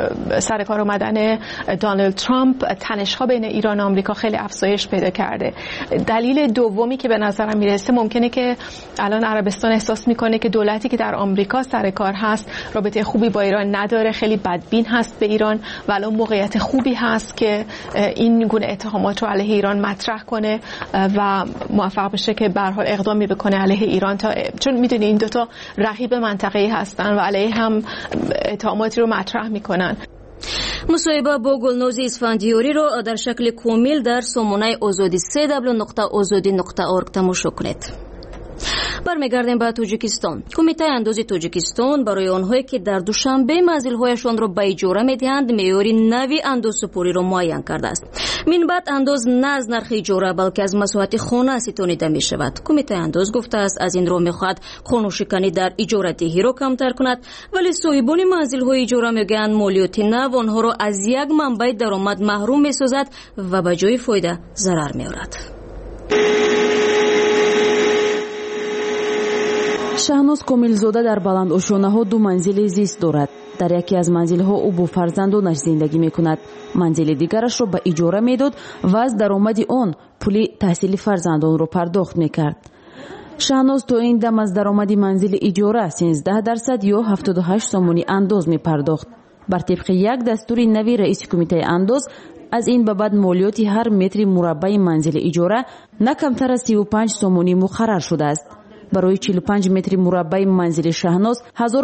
سر کار آمدن دونالد ترامپ تنش‌ها بین ایران و آمریکا خیلی افزایش پیدا کرده. دلیل دومی که به نظرم میرسه ممکنه که الان عربستان احساس میکنه که دولتی که در آمریکا سر کار هست رابطه خوبی با ایران نداره، خیلی بدبین هست به ایران و الان موقعیت خوبی هست که این گونه اتهامات رو علیه ایران مطرح کنه و موفق بشه که به هر حال اقدامی بکنه علیه ایران، چون میدونی این دوتا رقیب منطقه‌ای هستن و علیه هم اتهاماتی رو مطرح میکنن. مصاحبه با گلناز اسفندیاری رو در شکل کامل در سامانه آزادی www.azadi.org تماشا کنید. برمیگردیم به تاجیکستان. کمیته اندازی تاجیکستان برای آنهایی که در دوشنبه منزل‌هایشان را به اجاره می‌دهند معیار نوی اندازه‌سپاری را معین کرده است. من بعد انداز نه از نرخ اجاره بلکه از مساحت خانه ستانیده می‌شود. کمیته انداز گفته است از این رو می‌خواهد خانه‌شکنی در اجاره دهی را کمتر کند، ولی صاحبان منزل‌های اجاره می‌گویند مالیات نو آنها را از یک منبع درآمد محروم می‌سازد و به جای فایده ضرر می‌آورد. شهناز کومیلزاده در بلندآشانه‌ها 2 منزل زیست دارد. در یکی از منزل‌ها او با فرزندانش زندگی می‌کند. منزل دیگرش را به اجاره می‌داد و از درآمد آن پول تحصیل فرزندان را پرداخت می‌کرد. شهناز تا این دم از درآمد منزل اجاره 13% یا 78 سومانی انداز می‌پرداخت. بر طبق یک دستور نوی رئیس کمیته انداز از این به بعد مالیات هر متر مربع منزل اجاره نه کمتر از 35 سومانی مقرر شده است. برای 45 متر مربع منزل شهناز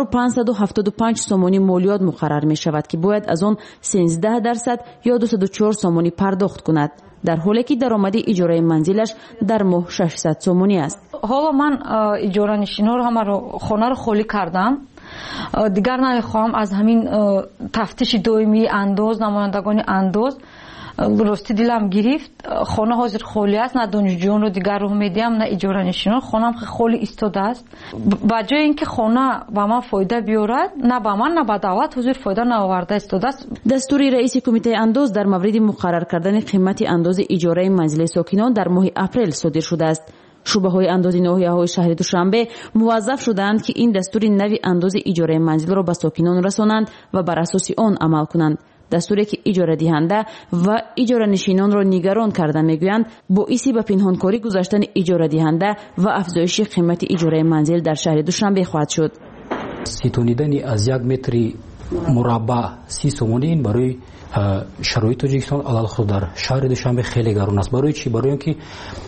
1575 سومانی مالیات مقرر می شود که باید از آن 13% یا 204 سومانی پرداخت کند، در حالی که درآمد اجاره منزلش در ماه 600 سومانی است. حالا من اجاره نشینا رو خانه رو خالی کردم، دیگر نمیخوام از همین تفتیش دائمی انداز، نمایندگان انداز راستی دلم گرفت. خانه حاضر خالی است، نه دانشجویان رو دیگر رو میدیم نه اجاره نشینان، خانم خالی ایستاده است. با جای اینکه خانه به من فایده بیارد، نه به من نه به دولت حضور فایده نآورده ایستاده است. دستور رئیس کمیته انداز در مورد مقرر کردن قیمت انداز اجاره منزل ساکنان در ماه اپریل صادر شده است. شعبه‌های اندازی ناحیه‌های شهر دوشنبه موظف شدند که این دستور نوی انداز اجاره منزل را به ساکنان رسانند و بر اساس آن عمل کنند. دستوری که اجاره دهنده و اجاره نشینان را نگران کرده میگویند باعث به پنهانکاری گذاشتن اجاره دهنده و افزایش قیمت اجاره منزل در شهر دوشنبه خواهد شد. ستونیدن از 1 متر مربع 30 سومانی این برای شرایط تاجیکستان علل خود در شهر دوشنبه خیلی گران است. برای چی؟ برای اینکه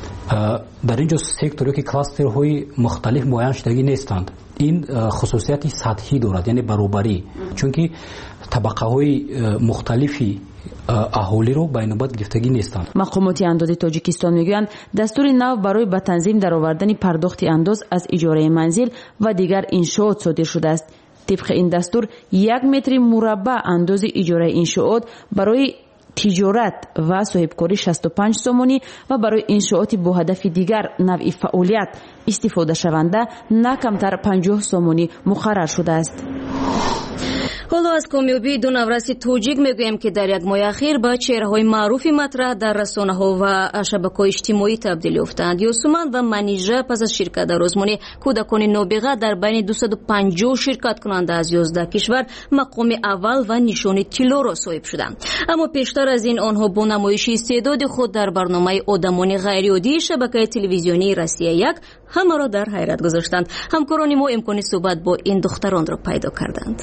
در اینجا سکتوری که کلاسترهای مختلف معین شدگی نیستند. این خصوصیت سطحی دارد، یعنی برابری، چون که طبقه های مختلفی اهالی رو بینابر گرفتگی نیستند. مقامات انداز تاجیکستان میگویند دستور نو برای به تنظیم درآوردن پرداخت انداز از اجاره منزل و دیگر انشاءات صادر شده است. طبق این دستور 1 متر مربع انداز اجاره انشاءات برای تجارت و صاحبکاری 65 سومانی و برای انشاءات با هدف دیگر نوع فعالیت استفاده شونده نه کمتر 50 سومانی مقرر شده است. حالا از کامیابی دو نورسی توجیک میگویم که در یک ماه اخیر به چهره‌های معروف مطرح در رسانه‌ها و شبکه‌های اجتماعی تبدیل یافتند. یوسومن و منیژه پس از شرکت در آزمون کودکان نابغه در بین 250 شرکت کننده از 11 کشور مقام اول و نشان طلا را صاحب شدند. اما پیشتر از این آنها با نمایش استعداد خود در برنامه آدمان غیرعادی شبکه تلویزیونی روسیه 1 همه را در حیرت گذاشتند. همکاران ما امکان صحبت با این دختران را پیدا کردند.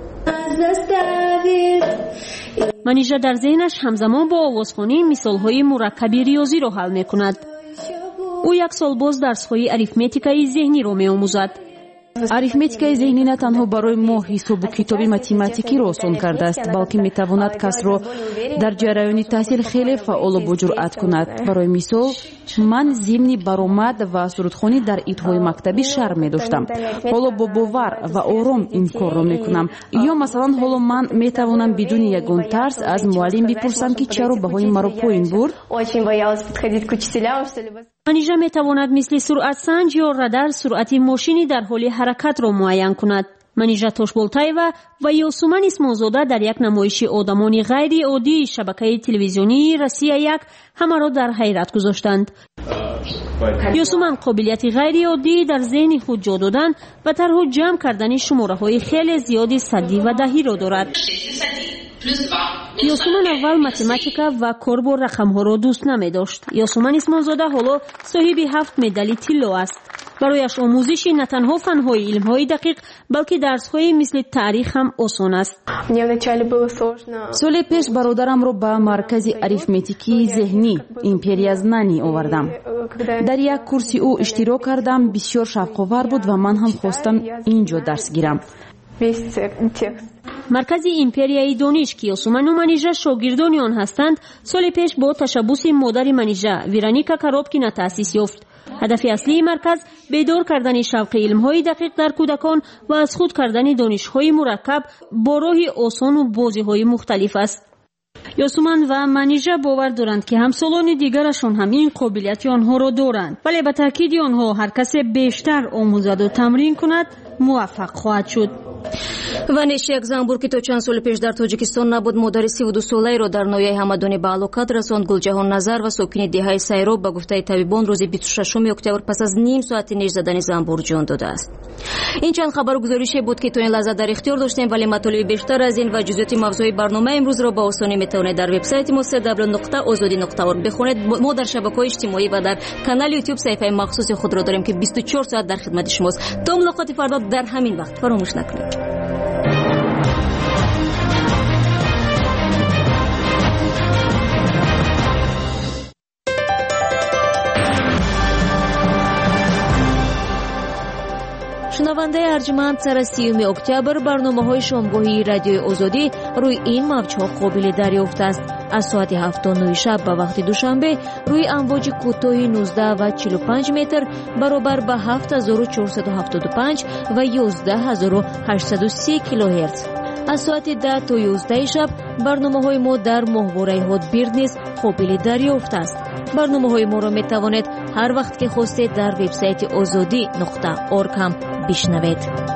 منیژه در ذهنش همزمان با آوازخوانی مثالهای مرکبی ریاضی را حل می کند. او یک سال باز درس‌های اریتمتیکای ذهنی را می آموزد. арифметикаи зеҳнӣ на танҳо барои мо ҳисобу китоби математикиро осон кардааст, балки метавонад касро дар ҷараёни таҳсил хеле фаъолу боҷуръат кунад. барои мисол, ман зимни баромад ва сурудхонӣ дар идҳои мактабӣ шарм медоштам. ҳоло бо бовар ва ором ин корро мекунам. ё масалан, ҳоло ман метавонам бидуни ягон тарс аз муаллим бипурсам ки чаро баҳои маро поин бурд. منیژه میتواند مثل سرعت سنج یا رادار سرعت ماشینی در حال حرکت را معین کند. منیژه توشبولتایوا و یوسومن اسمانزاده در یک نمایش آدمان غیر عادی شبکه تلویزیونی روسیه 1 همه را در حیرت گذاشتند. یوسومن قابلیت غیر عادی در ذهن خود جا دادن و طرح جمع کردن شماره های خیلی زیادی صدی و دهی را دارد. یوسومن اول متماتیکا و کار با رقم‌ها را دوست نمی‌داشت. یوسومن اسمانزاده حالا صاحب 7 مدال طلا است. برایش آموزش نه تنها فن‌های علم‌های دقیق بلکه درس‌های مثل تاریخ هم آسان است. соли пеш бародарамро ба маркази арифметикии зеҳнӣ империя знанӣ овардам. дар як курси ӯ иштирок кардам. бисёр шавқовар буд ва ман ҳам хостам ин ҷо дарс гирам. مرکز ایمپریای دانش که یوسومن و منیژه شاگردان آن هستند سال پیش با تشبوس مادر منیژه ویرانیکا کاروبکینا تأسیس یافت. هدف اصلی مرکز بیدار کردن شوق علم‌های دقیق در کودکان و از خود کردن دانش‌های مرکب با راه آسان و بازی‌های مختلف است. یوسومن و منیژه باور دارند که همسالان دیگرشان هم این قابلیت آنها را دارند، ولی به تأکید آنها هر کس بیشتر آموزد و تمرین کند موفق خواهد شد. وانیشیک زنبور که تا چند سال پیش در تاجیکستان نبود مادر 32 ساله‌ای را در ناحیه همدانی به هلاکت رساند. گلجهان نظر و ساکن دهه سیراب به گفته طبیبان روز 26 اکتبر پس از نیم ساعت نیش زدن زنبور جان داده است. این چند خبر و گزارشی بود که تا این لحظه در اختیار داشتیم، ولی مطالب بیشتر از این و جزئیات موضوع برنامه امروز را با آسانی میتوانید در وبسایت ما www.azadi.org بخونید. ما در شبکه‌های اجتماعی و در کانال یوتیوب صفحه مخصوص خود را داریم که 24 ساعت در خدمت شماست. تا ملاقات فردا در همین وقت فراموش نکنید. شنونده ارجمند سر 30 اکتبر برنامه‌های شامگاهی رادیوی آزادی روی این موج‌ها قابل دریافت است. از ساعت 7:09 شب به وقت دوشنبه روی امواج کوتاه 19 و 45 متر برابر به 7475 و 11830 کیلوهرتز. از ساعت 10 تا 11 شب برنامه‌های ما در ماهواره هاتبیرد نیز قابل دریافت است. برنامه‌های ما را می‌توانید هر وقت که خواستید در وبسایت azadi.org هم بشنوید.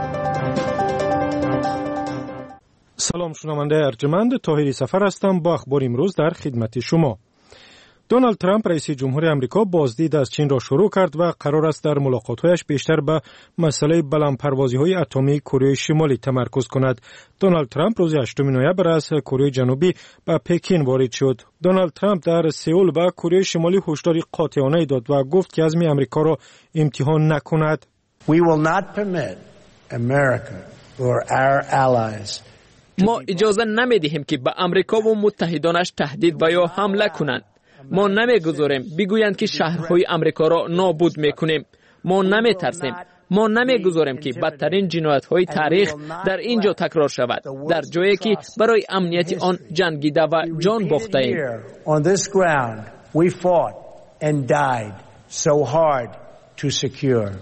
سلام شنونده ارجمند، طاهری سفر هستم با اخبار امروز در خدمت شما. دونالد ترامپ رئیس جمهور آمریکا بازدید از چین را شروع کرد و قرار است در ملاقات‌هایش بیشتر به مسئله بلندپروازی‌های اتمی کره شمالی تمرکز کند. دونالد ترامپ روز 8 نوامبر از کره جنوبی به پکین وارد شد. دونالد ترامپ در سئول به کره شمالی هشداری قاطعانه داد و گفت که عزم آمریکا را امتحان نکند. We will not permit America or our allies. ما اجازه نمیدهیم که به آمریکا و متحدانش تهدید و یا حمله کنند. ما نمیگذاریم بگویند که شهرهای آمریکا را نابود میکنیم. ما نمیترسیم. ما نمیگذاریم که بدترین جنایت‌های تاریخ در اینجا تکرار شود، در جایی که برای امنیت آن جنگیده و جان باخته ایم. On this ground we fought and died so hard to secure.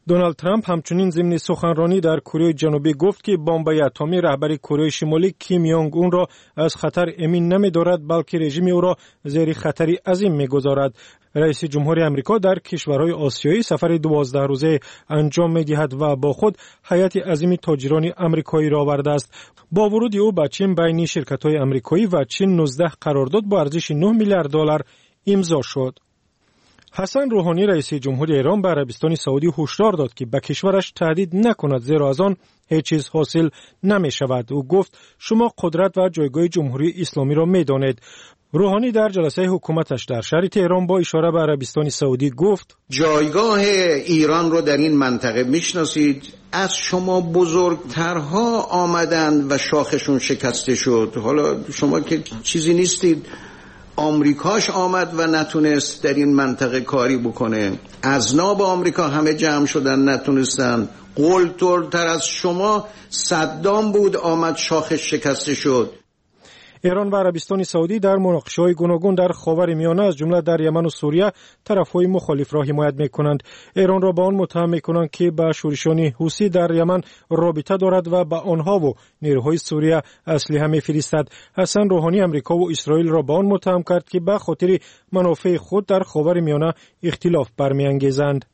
دونالد ترامپ همچنین ضمن سخنرانی در کره جنوبی گفت که بمب اتمی رهبر کره شمالی کیم یونگ اون را از خطر امین نمی‌دارد، بلکه رژیم او را زیر خطری عظیم می‌گذارد. رئیس جمهوری آمریکا در کشورهای آسیایی سفر 12 روزه انجام می‌دهد و با خود هیئت عظیم تاجران آمریکایی را آورده است. با ورود او به چین بین شرکت‌های آمریکایی و چین 19 قرارداد با ارزش 9 میلیارد دلار امضا شد. حسن روحانی رئیس جمهوری ایران به عربستان سعودی هشدار داد که به کشورش تهدید نکند، زیرا از آن هیچ چیز حاصل نمی شود. او گفت شما قدرت و جایگاه جمهوری اسلامی را می دانید. روحانی در جلسه حکومتش در شهر تهران با اشاره به عربستان سعودی گفت جایگاه ایران رو در این منطقه میشناسید. از شما بزرگترها آمدند و شاخشون شکسته شد. حالا شما که چیزی نیستید. آمریکاش آمد و نتونست در این منطقه کاری بکنه. اذناب آمریکا همه جمع شدن نتونستن. قلدرتر از شما صدام بود، آمد شاخش شکسته شد. ایران و عربستان سعودی در مناقشه‌های گوناگون در خاورمیانه از جمله در یمن و سوریه طرف‌های مخالف را حمایت می‌کنند. ایران را به آن متهم می‌کنند که با شورشیان حوثی در یمن رابطه دارد و به آنها و نیروهای سوریه اسلحه می‌فرستد. حسن روحانی آمریکا و اسرائیل را به آن متهم کرد که به خاطر منافع خود در خاورمیانه اختلاف برمی‌انگیزند.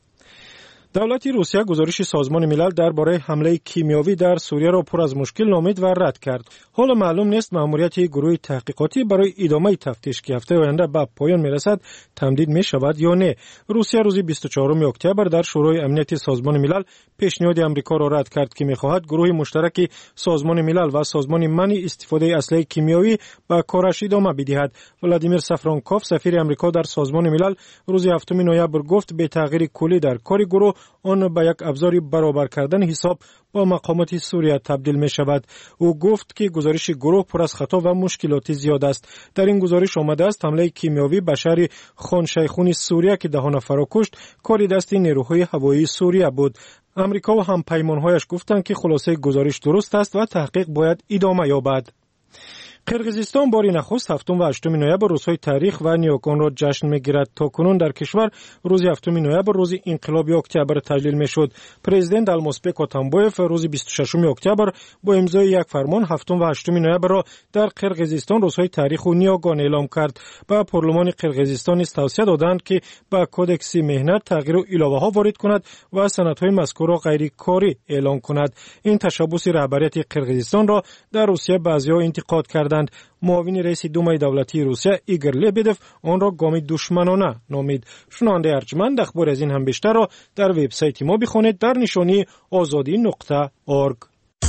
دولت روسیه گزارش سازمان ملل درباره حمله کیمیاوی در سوریه را پر از مشکل نامید و رد کرد. حالا معلوم نیست مأموریت گروه تحقیقاتی برای ادامه تفتیش که هفته آینده به پایان میرسد تمدید می شود یا نه. روسیه روز 24 اکتبر در شورای امنیت سازمان ملل پیشنهاد آمریکا را رد کرد که می‌خواهد گروه مشترک سازمان ملل و سازمان منع استفاده اسلحه کیمیایی به کارش ادامه بدهد. ولادیمیر سافرانکوف سفیر آمریکا در سازمان ملل روز 7 نوامبر گفت به تغییر کلی در کار گروه آن به یک ابزار برابر کردن حساب با مقامات سوریه تبدیل می شود. او گفت که گزارش گروه پر از خطا و مشکلات زیاد است. در این گزارش آمده است حمله کیمیاوی به شهر خان شیخون سوریه که 10 نفر را کشت کاری دست نیروهای هوایی سوریه بود. آمریکا و همپیمانهایش گفتند که خلاصه گزارش درست است و تحقیق باید ادامه یابد. قرقیزستان باری نخست 7 و 8 نوامبر روزهای تاریخ و نیوکان را جشن می‌گیرد. تا کنون در کشور روز 7 نوامبر روز انقلاب اکتبر تجلیل می‌شد. پرزیدنت المسبک اتامبایف روز 26 اکتبر با امضای یک فرمان 7 و 8 نوامبر را در قرقیزستان روزهای تاریخ و نیوگان اعلام کرد. با پارلمان قرقیزستان توصیه دادند که با کودکس مهنت تغییر و علاوه‌ها وارد کند و سندهای مذکور را غیر کاری اعلام کند. این تشبث رهبریت قرقیزستان را در روسیه بعضی‌ها انتقاد کردند. معاون رئیس دومای دولتی روسیه ایگور لبدف آن را گام دشمنانه نامید. شنونده ارجمند اخبار از این هم بیشتر را در وبسایت ما بخوانید در نشانی azadi.org.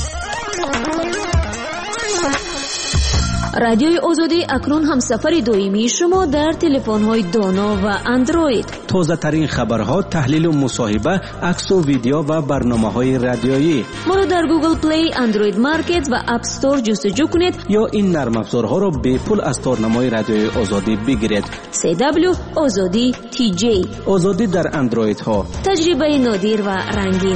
رادیوی آزادی اکنون همسفر دائمی شما در تلفن‌های دانا و اندروید. تازه ترین خبرها، تحلیل و مصاحبه، عکس و ویدیو و برنامه‌های رادیویی. ما را در گوگل پلی، اندروید مارکت و اپ استور جستجو کنید یا این نرم افزارها را به پول از تارنمای رادیوی آزادی بگیرید. CW آزادی TJ آزادی در اندروید ها. تجربه نادر و رنگین.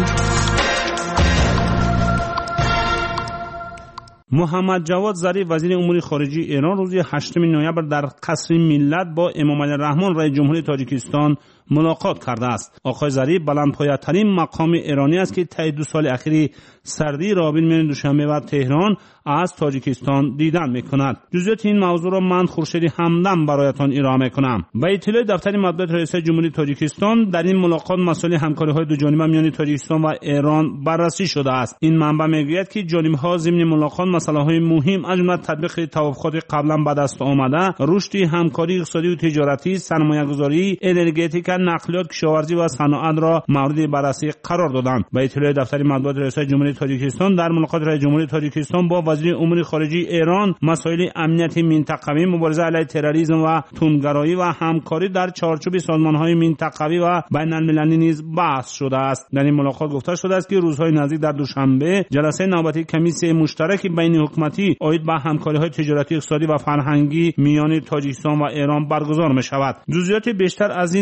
محمد جواد ظریف وزیر امور خارجه ایران روز 8 نوامبر در قصر ملت با امام علی الرحمن رئیس جمهوری تاجیکستان ملاقات کرده است. آقای ظریف بلندپایه‌ترین مقام ایرانی است که طی 2 سال اخیر سردی رابین میان دوشنبه و تهران از تاجیکستان دیدن میکند. جزئیات این موضوع را من خورشید همدم برایتان ارائه میکنم. به اطلاع دفتر مطبوعات رئیس جمهوری تاجیکستان در این ملاقات مسائل همکاری‌های دو جانبه میان تاجیکستان و ایران بررسی شده است. این منبع میگوید که جانب‌ها ضمن ملاقات مسائل مهم از جمله تطبیق توافقات قبلا به دست آمده، رشد همکاری اقتصادی و تجارتی، سرمایه‌گذاری، انرژتیک، نقلیات، کشاورزی و صنعت را مورد بررسی قرار دادند. به اطلاع دفتر مطبوعات رئیس جمهوری تاجیکستان در ملاقات رئیس جمهوری تاجیکستان با وزیر امور خارجه ایران مسائل امنیت منطقوی، مبارزه علیه تروریسم و تندگرایی و همکاری در چارچوب سازمان‌های منطقوی و بین‌المللی نیز بحث شده است. در این ملاقات گفته شده است که روزهای نزدیک در دوشنبه جلسه نوبتی کمیسیون مشترک بین حکومتی عاید به همکاری‌های تجارتی، اقتصادی و فرهنگی میان تاجیکستان و ایران برگزار می‌شود. جزئیات بیشتر از این نشر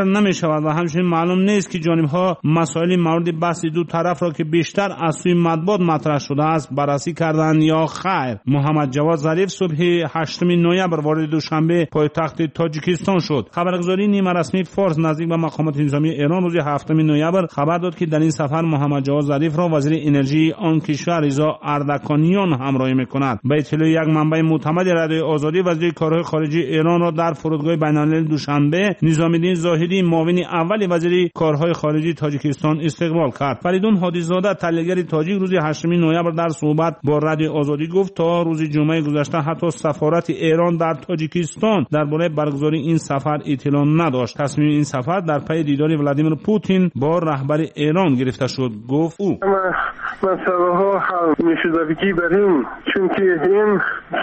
نمی شود و همچنین معلوم نیست که جانب‌ها مسائل مورد بحث دو طرف را که بیشتر از سوی مطبوعات مطرح شده است بررسی کردند یا خیر. محمد جواد ظریف صبح 8 نوامبر وارد دوشنبه پایتخت تاجیکستان شد. خبرگزاری نیمه رسمی فارس نزدیک به مقامات نظامی ایران روز 7 نوامبر خبر داد که در این سفر محمد جواد ظریف را وزیر انرژی آن کشور رضا اردکانیان همراهی می‌کند. به اطلاع یک منبع معتمد رادیوی آزادی، وزیر کارهای خارجه ایران را در فرودگاه بین‌المللی دوشنبه نظامی‌الدین زاهدی معاون اول وزیر کارهای خارجه تاجیکستان استقبال کرد. فریدون هادی‌زاده تحلیلگر تاجیک روز 8 نوامبر در صحبت با رادیو آزادی گفت تا روز جمعه گذشته حتی سفارت ایران در تاجیکستان درباره برگزاری این سفر اطلاع نداشت. تصمیم این سفر در پی دیدار ولادیمیر پوتین با رهبر ایران گرفته شد. گفت او مسئله ها حل میشدگی بریم چون که این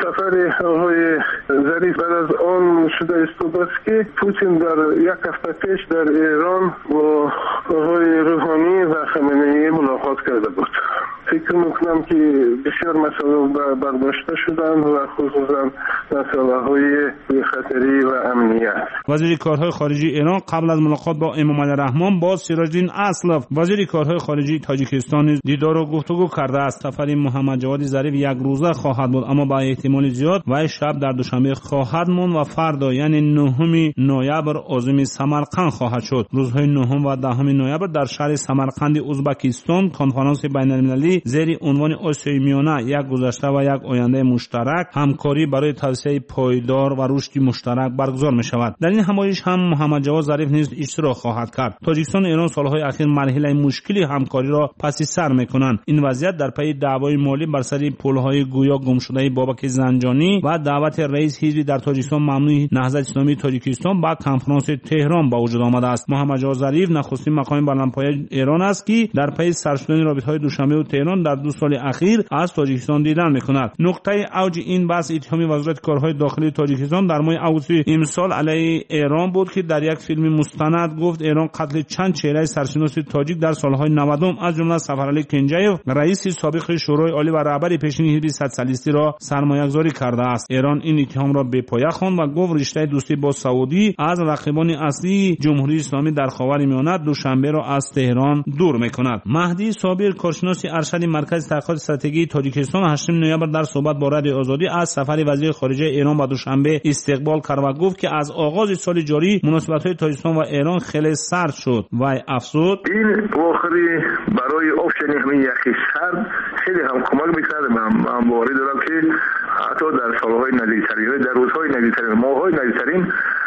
سفر آقای ظریف بعد از آن شده است که پوتین در یک هفته پیش در ایران با آقای روحانی و خامنه‌ای ملاقات کرده بود. فکر میکنم که بسیار مسائل برداشته شدن و خصوصا مسائل های خطری و امنیت. وزیر کارهای خارجه ایران قبل از ملاقات با امام علی رحمان با سراج‌الدین اسلف وزیر کارهای خارجه تاجیکستان دیدار و گفتگو کرده است. سفر محمد جواد ظریف یک روزه خواهد بود اما با احتمال زیاد و شب در دوشنبه خواهد ماند و فردا یعنی 9 نوامبر عازم سمرقند خواهد شد. روزهای 9 و 10 نوامبر در شهر سمرقند ازبکستان کنفرانس بین‌المللی زیر عنوان آسیای میانه یک گذشته و یک آینده مشترک همکاری برای توسعه پایدار و رشد مشترک برگزار می شود. در این همایش هم محمد جواد ظریف نیز اشتراک خواهد کرد. تاجیکستان و ایران سالهای اخیر مرحله مشکلی همکاری را پس سر می‌کنند. این وضعیت در پی دعوای مالی بر سر پل‌های گویا گم شده بابک زنجانی و دعوت رئیس حزب در تاجیکستان ممنوع نهضت اسلامی تاجیکستان با کنفرانس تهران با وجود آمده است. محمد جواد ظریف نخستین مقام بلندپایه ایران است که در پی سر شدن رابطه‌های دوشنبه و تهران در 2 سال اخیر از تاجیکستان دیدن می‌کند. نقطه اوج این بحث اتهام وزارت کارهای داخلی تاجیکستان در ماه آگوست امسال علیه ایران بود که در یک فیلم مستند گفت ایران قتل چند چهره سرشناس تاجیک در سالهای 90 از جمله سفرعلی کنجیف رئیس سابق شورای عالی و رهبر پیشین حزب صدرسالیستی را سرمایه‌گذاری کرده است. ایران این اتهام را به پایه خواند و گفت رشته دوستی با سعودی از رقیبان اصلی جمهوری اسلامی در خاورمیانه دوشنبه را از تهران دور می‌کند. مهدی صابر کارشناس ارشد مرکز تحقیقات استراتژی تاجیکستان 8 نوامبر در صحبت با رادیو آزادی از سفر وزیر خارجه ایران به دوشنبه استقبال کرد و گفت که از آغاز سال جاری مناسبت‌های تاجیکستان و ایران خیلی سرد شد و افزود این واقعی برای افشانی همین یخی سرد خیلی هم کمک می‌کرد. من باوری دارم که حتی در سالهای نزدیکترین در روزهای نزدیکترین ماه‌های نزدیکترین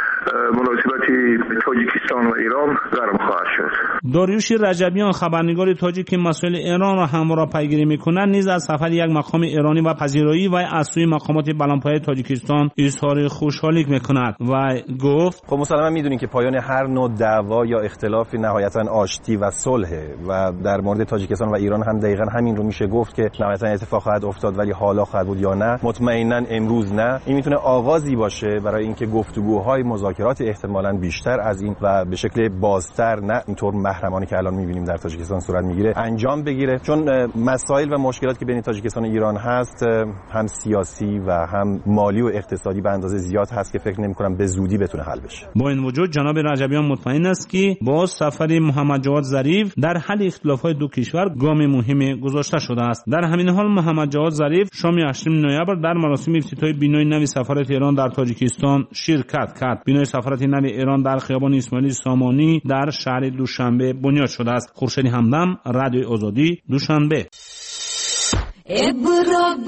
مناسبت تاجیکستان و ایران گرم خواهد شد. داریوش رجبیان خبرنگار تاجیک که مسائل ایران را همواره پیگیری می‌کند نیز از سفر یک مقام ایرانی و پذیرایی و از سوی مقامات بلندپایه تاجیکستان اظهار خوشحالی می‌کند و گفت خب مسلماً می‌دونید که پایان هر نوع دعوا یا اختلاف نهایتاً آشتی و صلح و در مورد تاجیکستان و ایران هم دقیقاً همین رو میشه گفت که نهایتاً اتفاق خواهد افتاد ولی حالا خواهد بود یا نه مطمئناً امروز نه. این میتونه آغازی باشه برای اینکه گفتگوهای مذاکرات احتمالاً بیشتر از این و به شکل بازتر نه اینطور محرمانه که الان می‌بینیم در تاجیکستان صورت میگیره انجام بگیره، چون مسائل و مشکلاتی که بین تاجیکستان و ایران هست هم سیاسی و هم مالی و اقتصادی به اندازه زیاد هست که فکر نمی‌کنم به زودی بتونه حل بشه. با این وجود جناب رجبیان مطمئن است که با سفر محمد جواد ظریف در حل اختلافات دو کشور گام مهمی گذاشته شده است. در همین حال محمد جواد ظریف شام 8 نوامبر در مراسم افتتاحی بینای نو سفارت ایران در تاجیکستان شرکت کرد. بینای سفارت نو ایران در خیابان اسماعیل سامانی در شهر دوشنبه بنیاد شده است. خورشید همدم، رادیو آزادی، دوشنبه. برا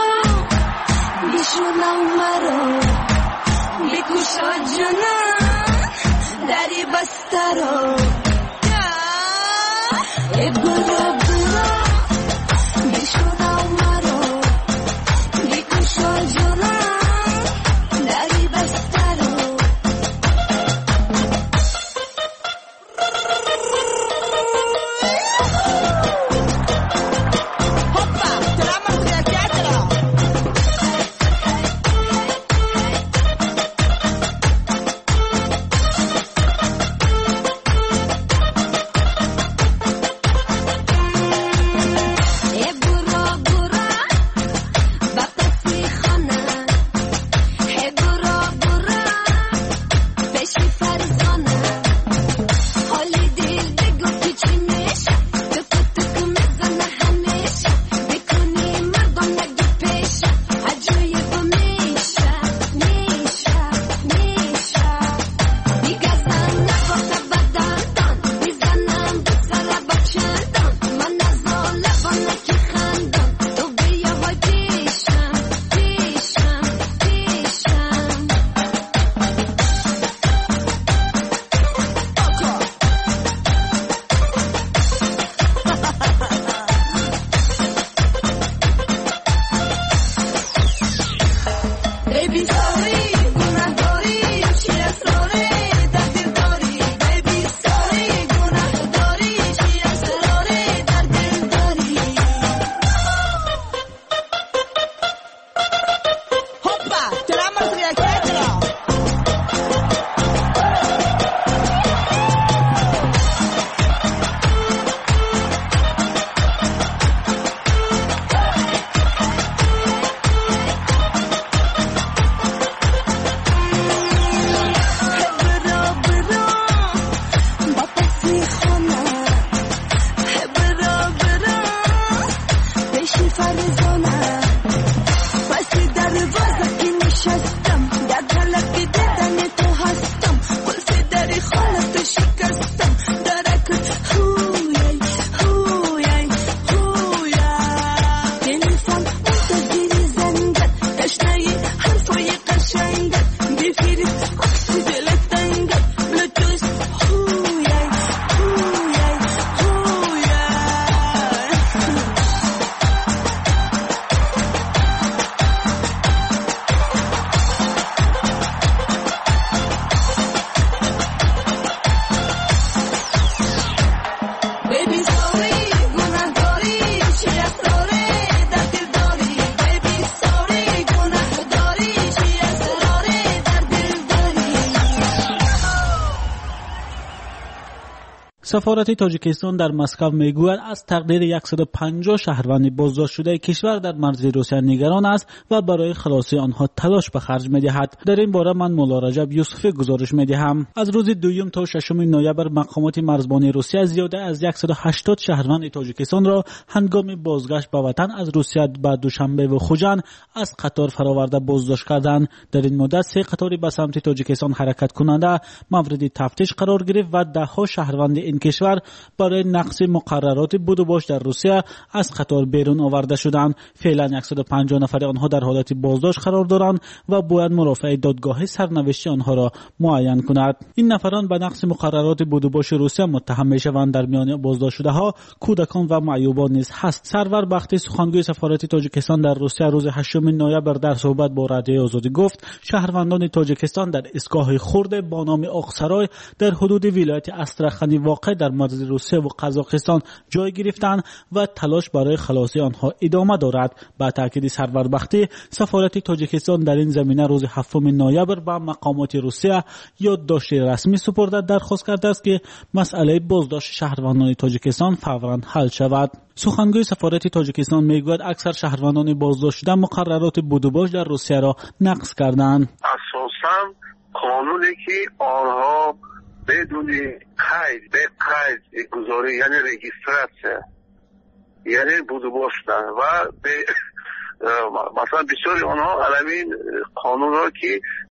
بیشونم مرا بکشا جنم دری بسترا برا بیشونم مرا بکشا جنم دری بسترا سفارت تاجیکستان در مسکو میگوید از تقدیر 150 شهروند بازداشت شده کشور در مرز روسیه نگران است و برای خلاصی آنها تلاش به خرج می‌دهد. در این باره من مولا رجب یوسفی گزارش می‌دهم. از روز دوم تا 6 نوامبر مقامات مرزبانی روسیه زیاده از 180 شهروند تاجیکستان را هنگام بازگشت به وطن از روسیه به دوشنبه و خوجند از قطار فراورده بازداشت کردند. در این مدت 3 قطاری به سمت تاجیکستان حرکت کننده مورد تفتیش قرار گرفت و ده‌ها شهروند این کشور برای نقض مقررات بود و باش در روسیه از قطار بیرون آورده شدند. فعلا 150 نفر آنها در حالت بازداشت قرار دارند و باید مرافع دادگاه سرنوشت آنها را معین کند. این نفران به نقض مقررات بود و باش روسیه متهم میشوند. در میان بازداشت شده ها کودکان و معیوبان نیز هست. سرور بختی سخنگوی سفارت تاجیکستان در روسیه روز 8 نوامبر در صحبت با رادیو آزادی گفت شهروندان تاجیکستان در ایستگاه خرد با نام آقسرای در حدود ولایت استرخانی واقع در مرز روسیه و قزاقستان جای گرفتند و تلاش برای خلاصی آنها ادامه دارد. با تاکید سرور بختی سفارت تاجیکستان در این زمینه روز 7 نوامبر به مقامات روسیه یادداشت رسمی سپرده درخواست کرده است که مسئله بازداشت شهروندان تاجیکستان فوراً حل شود. سخنگوی سفارت تاجیکستان میگوید اکثر شهروندان بازداشت شده مقررات بود و باش در روسیه را نقض کردند. اساساً قانونی که آنها بدون قید به قید گذاری یعنی رجیستراسیون یعنی بود و باشدن و به مثلا بسیاری آنها علمین قانون را که